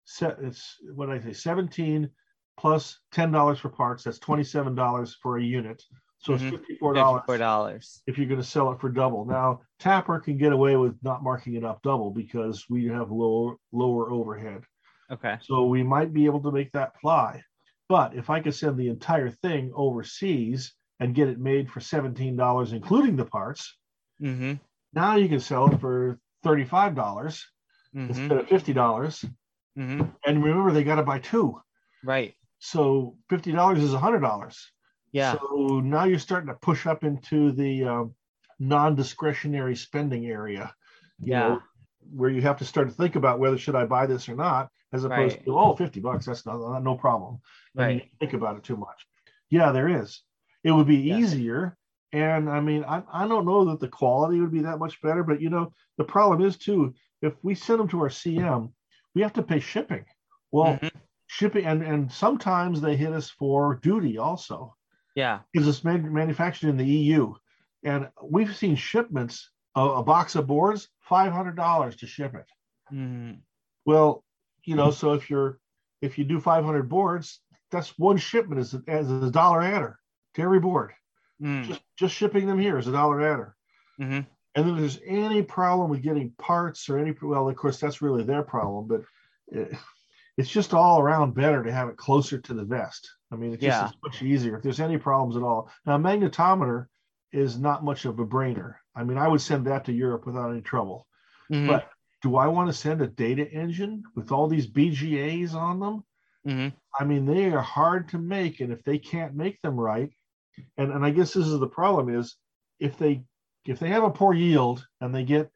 it's what did I say, 17 plus $10 for parts. That's $27 for a unit. So it's $54 if you're going to sell it for double. Now, Tapper can get away with not marking it up double because we have lower overhead. Okay. So we might be able to make that fly. But if I could send the entire thing overseas and get it made for $17, including the parts, now you can sell it for $35 instead of $50. And remember, they got to buy two. Right. So $50 is $100. Yeah. So now you're starting to push up into the non-discretionary spending area. You know, where you have to start to think about whether should I buy this or not, as opposed to $50. That's no problem. Right. You think about it too much. Yeah, there is. It would be easier. And I mean, I don't know that the quality would be that much better, but you know, the problem is too, if we send them to our CM, we have to pay shipping. Well, shipping, and sometimes they hit us for duty also. Yeah. Because it's manufactured in the EU. And we've seen shipments, a box of boards, $500 to ship it. Well, you know, so if you do 500 boards, that's one shipment as a dollar adder to every board. Just shipping them here is a dollar adder. And then if there's any problem with getting parts or well, of course, that's really their problem, but it's just all around better to have it closer to the vest. I mean, it's just much easier if there's any problems at all. Now, magnetometer is not much of a brainer. I mean, I would send that to Europe without any trouble. But do I want to send a data engine with all these BGAs on them? I mean, they are hard to make, and if they can't make them right, and I guess this is the problem is if they have a poor yield and they get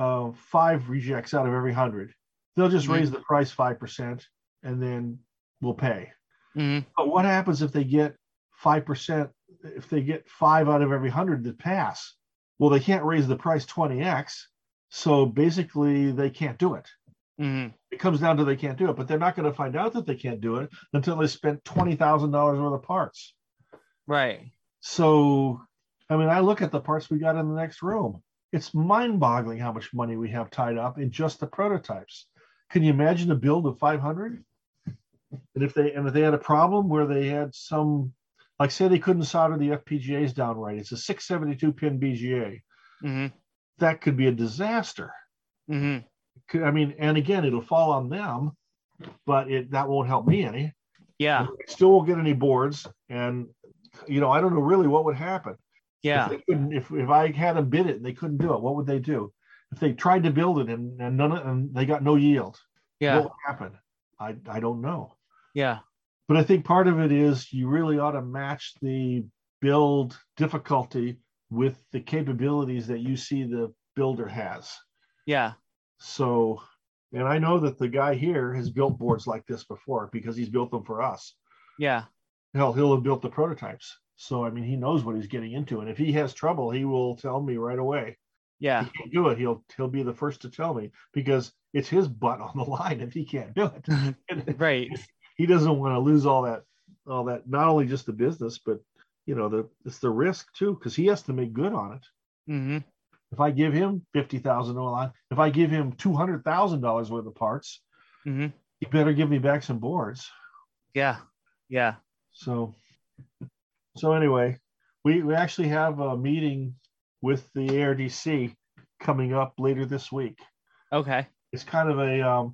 5 rejects out of every 100, they'll just raise the price 5% and then we'll pay. But what happens if they get 5%? If they get 5 out of every 100 that pass, well, they can't raise the price 20x. So basically, they can't do it. It comes down to they can't do it, but they're not going to find out that they can't do it until they spent $20,000 worth of parts. Right. So, I mean, I look at the parts we got in the next room. It's mind-boggling how much money we have tied up in just the prototypes. Can you imagine a build of 500? And if they had a problem where they had some, like say they couldn't solder the FPGAs down right, it's a 672 pin BGA. That could be a disaster. I mean, and again, it'll fall on them, but that won't help me any. Yeah. I still won't get any boards, and you know, I don't know really what would happen. Yeah. If I had them bid it and they couldn't do it, what would they do? If they tried to build it and they got no yield, what would happen? I don't know. Yeah. But I think part of it is you really ought to match the build difficulty with the capabilities that you see the builder has. Yeah. So, and I know that the guy here has built boards like this before because he's built them for us. Yeah. Hell, he'll have built the prototypes. So, I mean, he knows what he's getting into. And if he has trouble, he will tell me right away. Yeah. If he can't do it, he'll be the first to tell me because it's his butt on the line if he can't do it. Right. He doesn't want to lose all that, not only just the business, but you know, it's the risk too, because he has to make good on it. If I give him $50,000, if I give him $200,000 worth of parts, he better give me back some boards. Yeah. Yeah. So anyway, we actually have a meeting with the ARDC coming up later this week. Okay. It's kind of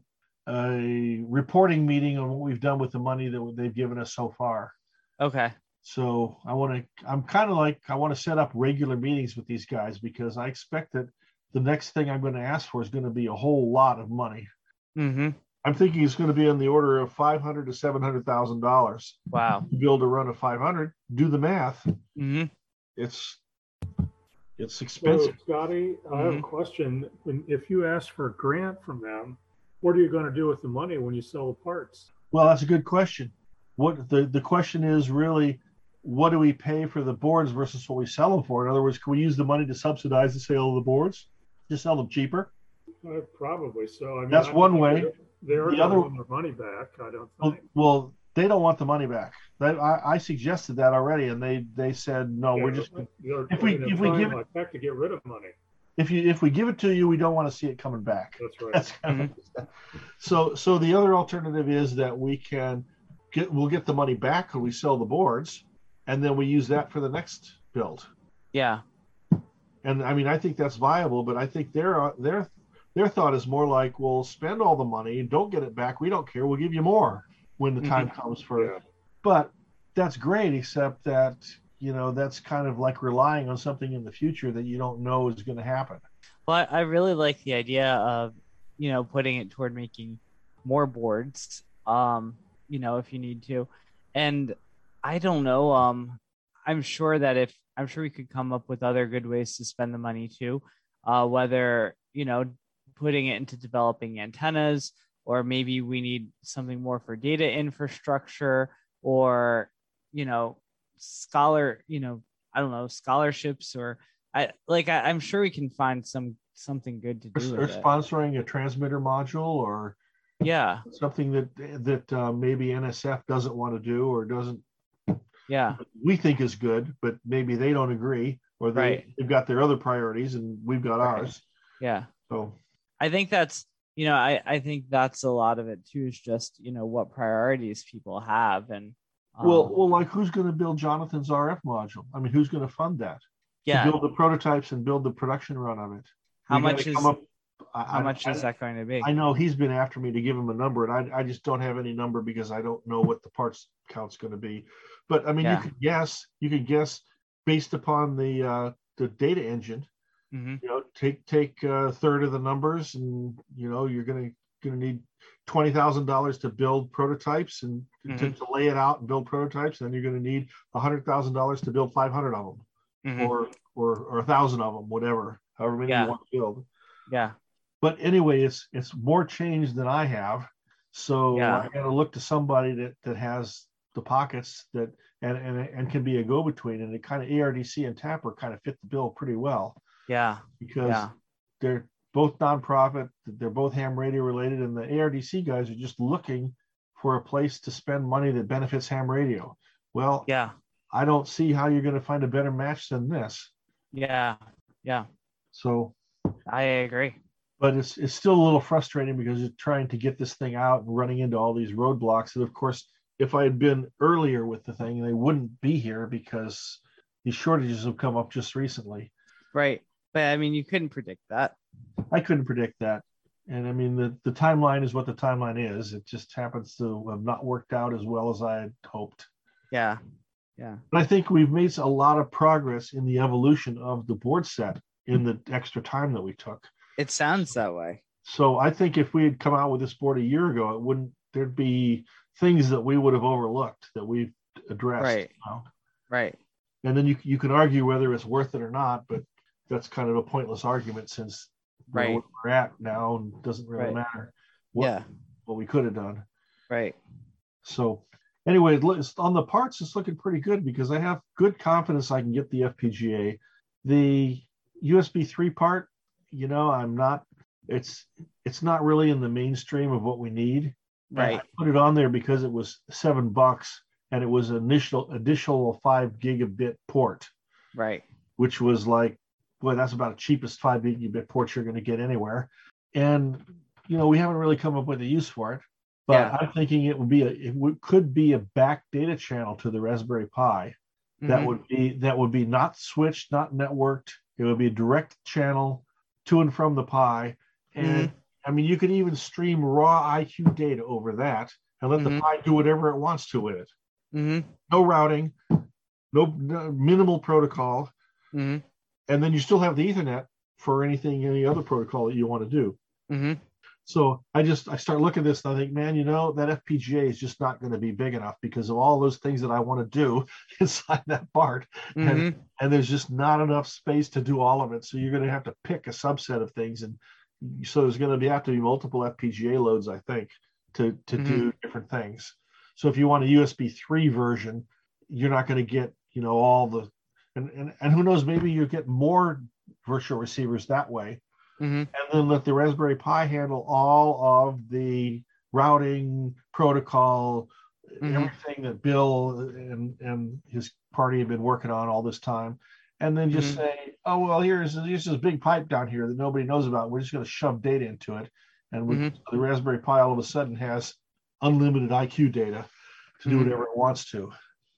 a reporting meeting on what we've done with the money that they've given us so far. Okay. So I want to set up regular meetings with these guys because I expect that the next thing I'm going to ask for is going to be a whole lot of money. I'm thinking it's going to be on the order of $500,000 to $700,000. Wow. To build a run of 500. Do the math. It's expensive. So, Scotty, I have a question. If you ask for a grant from them, what are you going to do with the money when you sell the parts? Well, that's a good question. What the question is really, what do we pay for the boards versus what we sell them for? In other words, can we use the money to subsidize the sale of the boards? Just sell them cheaper? Probably so. I mean, that's one way. They are going to want their money back, I don't think. Well, they don't want the money back. I suggested that already, and they said no. We're just if we give it back to get rid of money. if we give it to you, we don't want to see it coming back. That's right. That's kind of, so the other alternative is that we'll get the money back when we sell the boards, and then we use that for the next build. Yeah. And I mean, I think that's viable, but I think their thought is more like, we'll spend all the money, don't get it back, we don't care, we'll give you more when the time comes for it. But that's great, except that, that's kind of like relying on something in the future that you don't know is going to happen. Well, I really like the idea of, putting it toward making more boards, if you need to. And I don't know, I'm sure we could come up with other good ways to spend the money too, whether, putting it into developing antennas, or maybe we need something more for data infrastructure, or, scholarships, or I'm sure we can find something good to do. Or sponsoring a transmitter module, or something that maybe NSF doesn't want to do, or doesn't we think is good, but maybe they don't agree, or they've got their other priorities and we've got ours. So I think that's I think that's a lot of it too, is just what priorities people have. And well, like, who's going to build Jonathan's RF module? I mean, who's going to fund that? To build the prototypes and build the production run of it. How much is that going to be? I know he's been after me to give him a number, and I just don't have any number because I don't know what the parts count's going to be. But I mean, you could guess based upon the data engine. Take a third of the numbers, and you're gonna need $20,000 to build prototypes and to lay it out and build prototypes. And then you're going to need $100,000 to build 500 of them, or 1,000 of them, however many you want to build. But anyway, it's more change than I have, so I got to look to somebody that has the pockets that and can be a go-between, and it kind of ARDC and Tapper kind of fit the bill pretty well. Because they're both nonprofit, they're both ham radio related, and the ARDC guys are just looking for a place to spend money that benefits ham radio. Well, I don't see how you're going to find a better match than this. So I agree. But it's still a little frustrating because you're trying to get this thing out and running into all these roadblocks. And of course, if I had been earlier with the thing, they wouldn't be here because these shortages have come up just recently. Right. But I mean, you couldn't predict that. I couldn't predict that. And I mean, the timeline is what the timeline is. It just happens to have not worked out as well as I had hoped. But I think we've made a lot of progress in the evolution of the board set in the extra time that we took. It sounds that way. So I think if we had come out with this board a year ago, there'd be things that we would have overlooked that we've addressed. Right. And then you can argue whether it's worth it or not, but that's kind of a pointless argument since where we're at now, and doesn't really matter what we could have done. So anyway, on the parts, it's looking pretty good because I have good confidence I can get the FPGA. The USB 3 part, it's not really in the mainstream of what we need. I put it on there because it was $7 and it was an additional 5 gigabit port. Which was like, boy, that's about the cheapest 5 gigabit port you're going to get anywhere. And, we haven't really come up with a use for it, but I'm thinking it could be a back data channel to the Raspberry Pi. That would be not switched, not networked. It would be a direct channel to and from the Pi. And I mean, you could even stream raw IQ data over that and let the Pi do whatever it wants to with it. No routing, no minimal protocol. And then you still have the Ethernet for any other protocol that you want to do. So I start looking at this and I think, man, that FPGA is just not going to be big enough because of all those things that I want to do inside that part. And there's just not enough space to do all of it. So you're going to have to pick a subset of things. And so there's going to have to be multiple FPGA loads, I think, to do different things. So if you want a USB 3 version, you're not going to get, all the, and who knows, maybe you get more virtual receivers that way. And then let the Raspberry Pi handle all of the routing protocol, everything that Bill and his party have been working on all this time. and then just say, oh, well, here's this big pipe down here that nobody knows about. We're just going to shove data into it. And the Raspberry Pi all of a sudden has unlimited IQ data to do whatever it wants to.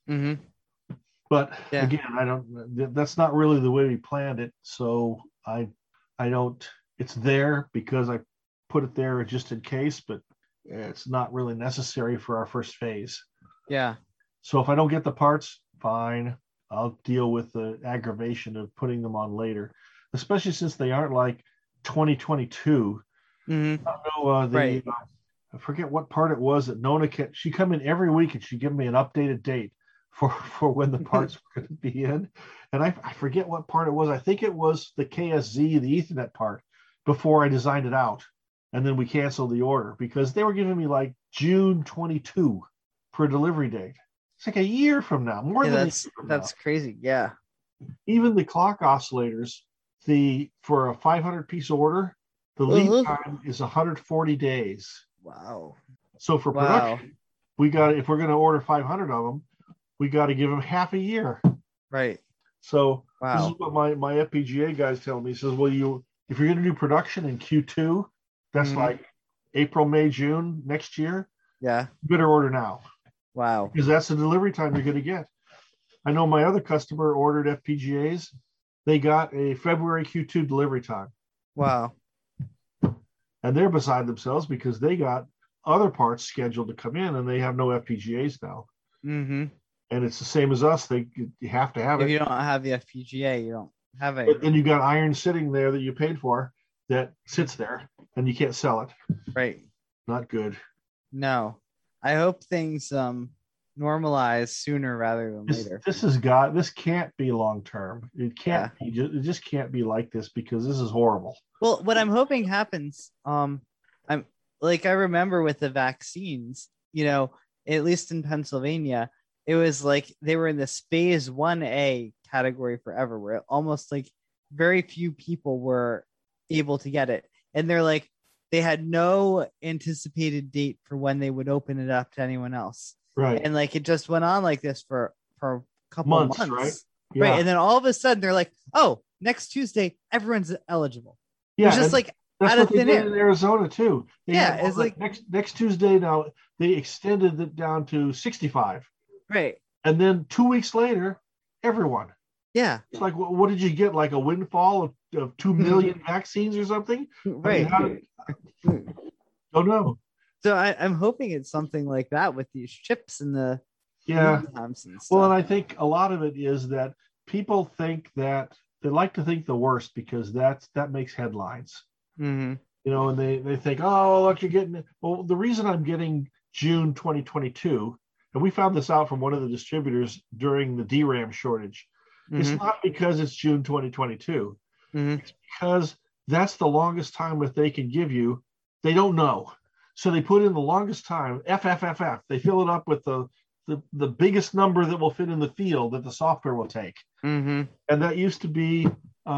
But again, that's not really the way we planned it. So I don't, it's there because I put it there just in case, but it's not really necessary for our first phase. Yeah. So if I don't get the parts, fine. I'll deal with the aggravation of putting them on later, especially since they aren't like 2022. I don't know, I forget what part it was that Nona she come in every week and she'd give me an updated date for when the parts were going to be in. And I forget what part it was. I think it was the KSZ, the Ethernet part, before I designed it out. And then we canceled the order because they were giving me like June 22 for a delivery date. It's like a year from now, more than that's crazy. Yeah. Even the clock oscillators, for a 500 piece order, the lead time is 140 days. Wow. So for production, if we're going to order 500 of them, we got to give them half a year. Right. So this is what my FPGA guys tell me. He says, well, if you're going to do production in Q2, that's like April, May, June next year. Yeah. You better order now. Wow. Because that's the delivery time you're going to get. I know my other customer ordered FPGAs. They got a February Q2 delivery time. Wow. And they're beside themselves because they got other parts scheduled to come in and they have no FPGAs now. And it's the same as us. You have to have it. If you don't have the FPGA, you don't have it. But then you got iron sitting there that you paid for that sits there and you can't sell it. Right. Not good. No. I hope things normalize sooner rather than later. This can't be long term. It can't be. It just can't be like this because this is horrible. Well, what I'm hoping happens, I remember with the vaccines, at least in Pennsylvania, it was like they were in this phase 1A category forever, where almost like very few people were able to get it, and they had no anticipated date for when they would open it up to anyone else. Right. And it just went on like this for a couple months. Right. Yeah. Right. And then all of a sudden they're like, oh, next Tuesday, everyone's eligible. Yeah. It's just like out of thin air. In Arizona too. It's like next Tuesday now they extended it down to 65. Right. And then 2 weeks later, everyone. Yeah. It's like, what did you get? Like a windfall of 2 million vaccines or something? Right. Don't know. So I'm hoping it's something like that with these chips and the times and stuff. Well, and I think a lot of it is that people think that they like to think the worst because that makes headlines. And they think, oh, look, you're getting it. Well, the reason I'm getting June 2022, and we found this out from one of the distributors during the DRAM shortage. It's not because it's June 2022. It's because that's the longest time that they can give you. They don't know. So they put in the longest time, FFFF. They fill it up with the biggest number that will fit in the field that the software will take. And that used to be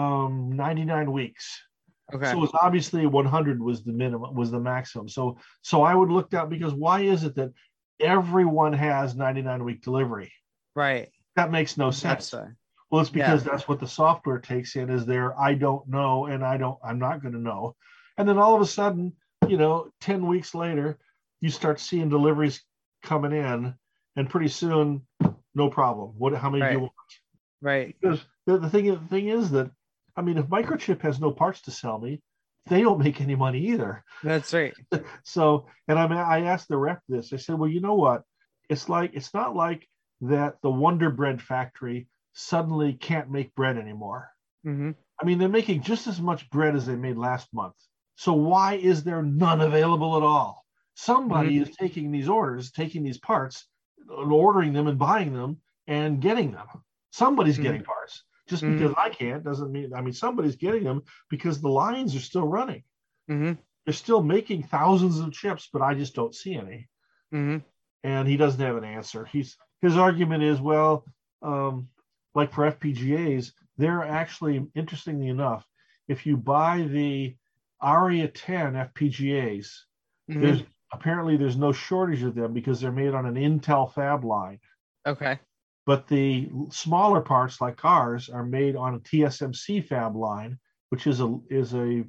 99 weeks. Okay. So it was obviously 100 was the minimum, was the maximum. So I would look down because why is it that everyone has 99-week delivery? Right. That makes no sense. Well, it's because that's what the software takes in is there. I don't know, and I'm not going to know. And then all of a sudden, 10 weeks later, you start seeing deliveries coming in, and pretty soon, no problem. How many do you want? Right. Because the thing is that, I mean, if Microchip has no parts to sell me, they don't make any money either. That's right. So, and I asked the rep this. I said, well, you know what? It's not like that the Wonder Bread factory suddenly can't make bread anymore. I mean, they're making just as much bread as they made last month. So why is there none available at all? Somebody is taking these orders, taking these parts, ordering them and buying them and getting them. Somebody's getting parts. Just because I can't doesn't mean, somebody's getting them because the lines are still running. They're still making thousands of chips, but I just don't see any. And he doesn't have an answer. His argument is, well, like for FPGAs, they're actually, interestingly enough, if you buy the Aria 10 FPGAs, there's no shortage of them because they're made on an Intel fab line. Okay. But the smaller parts like ours are made on a TSMC fab line, which is a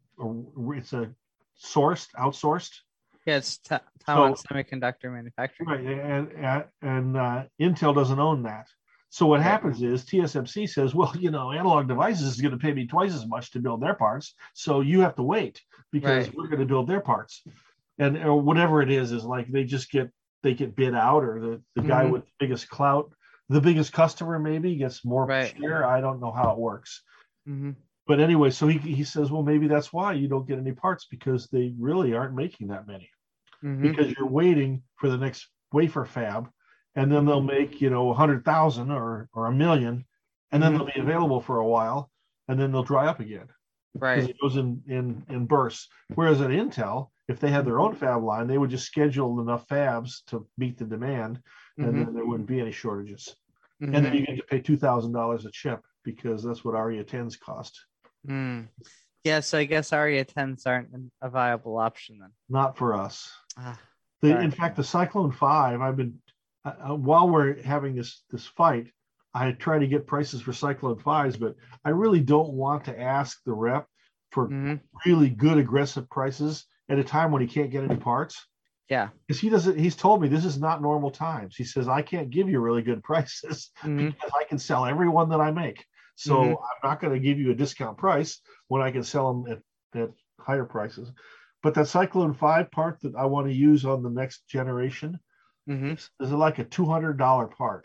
outsourced. Yeah, it's Taiwan Semiconductor Manufacturing. Right, and Intel doesn't own that. So what happens is TSMC says, well, Analog Devices is going to pay me twice as much to build their parts, so you have to wait because we're going to build their parts, and or whatever it is like they get bid out, or the guy with the biggest clout, the biggest customer maybe gets more share. I don't know how it works. But anyway, so he says, well, maybe that's why you don't get any parts, because they really aren't making that many, because you're waiting for the next wafer fab, and then they'll make 100,000 or 1 million, and then they'll be available for a while, and then they'll dry up again. Right. It goes in bursts. Whereas at Intel, if they had their own fab line, they would just schedule enough fabs to meet the demand, and then there wouldn't be any shortages. And then you get to pay $2,000 a chip, because that's what ARIA 10s cost. Yeah, so I guess ARIA 10s aren't a viable option then. Not for us. In fact, the Cyclone 5, I've been while we're having this fight, I try to get prices for Cyclone 5s, but I really don't want to ask the rep for really good aggressive prices at a time when he can't get any parts. Yeah, because he's told me this is not normal times. He says, I can't give you really good prices because I can sell every one that I make. So I'm not going to give you a discount price when I can sell them at higher prices. But that Cyclone 5 part that I want to use on the next generation is like a $200 part.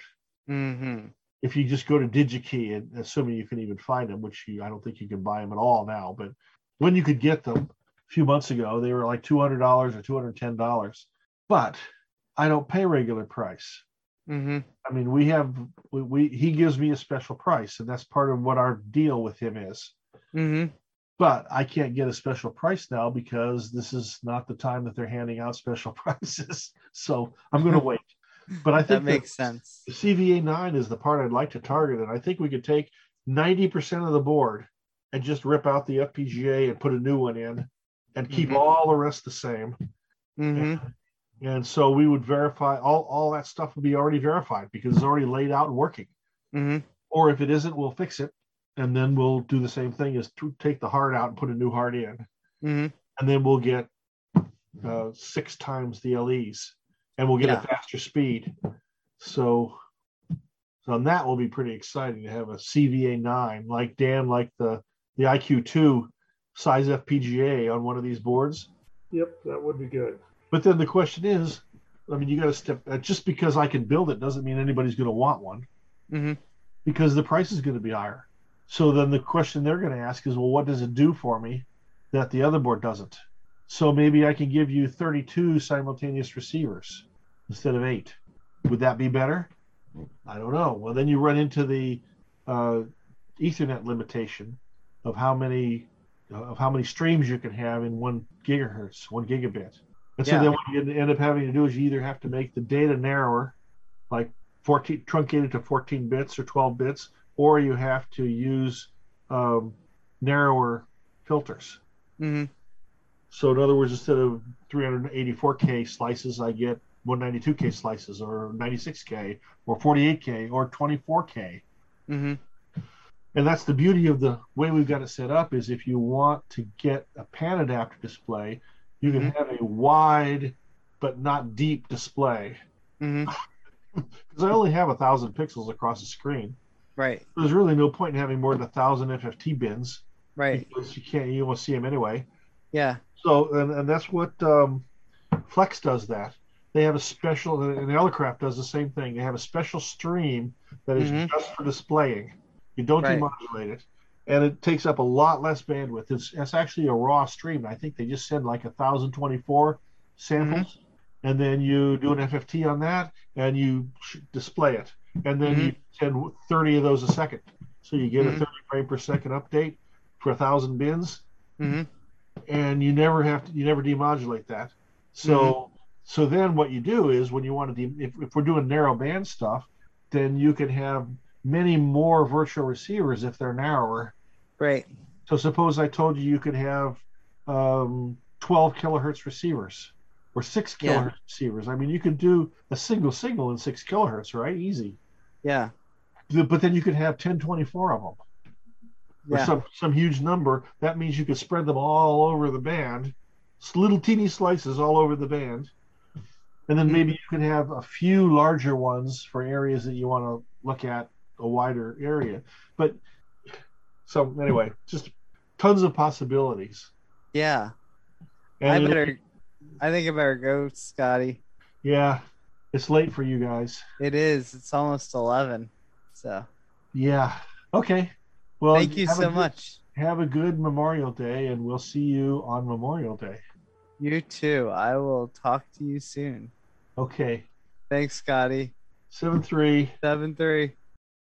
If you just go to DigiKey, and assuming you can even find them, which I don't think you can buy them at all now, but when you could get them a few months ago, they were like $200 or $210. But I don't pay regular price. I mean, he gives me a special price, and that's part of what our deal with him is. But I can't get a special price now because this is not the time that they're handing out special prices. So I'm going to wait. But I think that makes sense. The CVA9 is the part I'd like to target, and I think we could take 90% of the board and just rip out the FPGA and put a new one in, and keep all the rest the same. And so we would verify all that stuff would be already verified because it's already laid out and working. Or if it isn't, we'll fix it, and then we'll do the same thing as to take the hard out and put a new hard in. And then we'll get 6 times the LEs, and we'll get a faster speed. So that will be pretty exciting to have a CVA9 like the IQ2 size FPGA on one of these boards. Yep, that would be good. But then the question is, you got to step. Just because I can build it doesn't mean anybody's going to want one, because the price is going to be higher. So then the question they're going to ask is, well, what does it do for me that the other board doesn't? So maybe I can give you 32 simultaneous receivers instead of 8. Would that be better? I don't know. Well, then you run into the Ethernet limitation of how many streams you can have in 1 gigabit. And so then what you end up having to do is you either have to make the data narrower, like truncated to 14 bits or 12 bits, or you have to use narrower filters. So in other words, instead of 384K slices, I get 192K slices, or 96K, or 48K, or 24K. And that's the beauty of the way we've got it set up, is if you want to get a pan adapter display, you can have a wide but not deep display. Because I only have 1,000 pixels across the screen. Right. There's really no point in having more than 1,000 FFT bins. Right. Because you won't see them anyway. Yeah. So, and that's what Flex does that. They have a special, and Elecraft does the same thing. They have a special stream that is just for displaying. You don't demodulate it. And it takes up a lot less bandwidth. It's actually a raw stream. I think they just send like 1,024 samples, and then you do an FFT on that, and you display it. And then you send 30 of those a second. So you get a 30 frame per second update for 1,000 bins, and you never demodulate that. So so then what you do is, when you want to, if we're doing narrow band stuff, then you can have many more virtual receivers if they're narrower. Right. So suppose I told you could have 12 kilohertz receivers or 6 kilohertz receivers. I mean, you could do a single signal in 6 kilohertz, right? Easy. Yeah. But then you could have 1024 of them. Yeah. Or some huge number. That means you could spread them all over the band. Little teeny slices all over the band. And then maybe you could have a few larger ones for areas that you want to look at a wider area. But so anyway, just tons of possibilities. Yeah. And I think I better go, Scotty. Yeah. It's late for you guys. It is. It's almost 11. So. Yeah. Okay. Well, thank you so much. Have a good Memorial Day, and we'll see you on Memorial Day. You too. I will talk to you soon. Okay. Thanks, Scotty. 7-3. 7-3.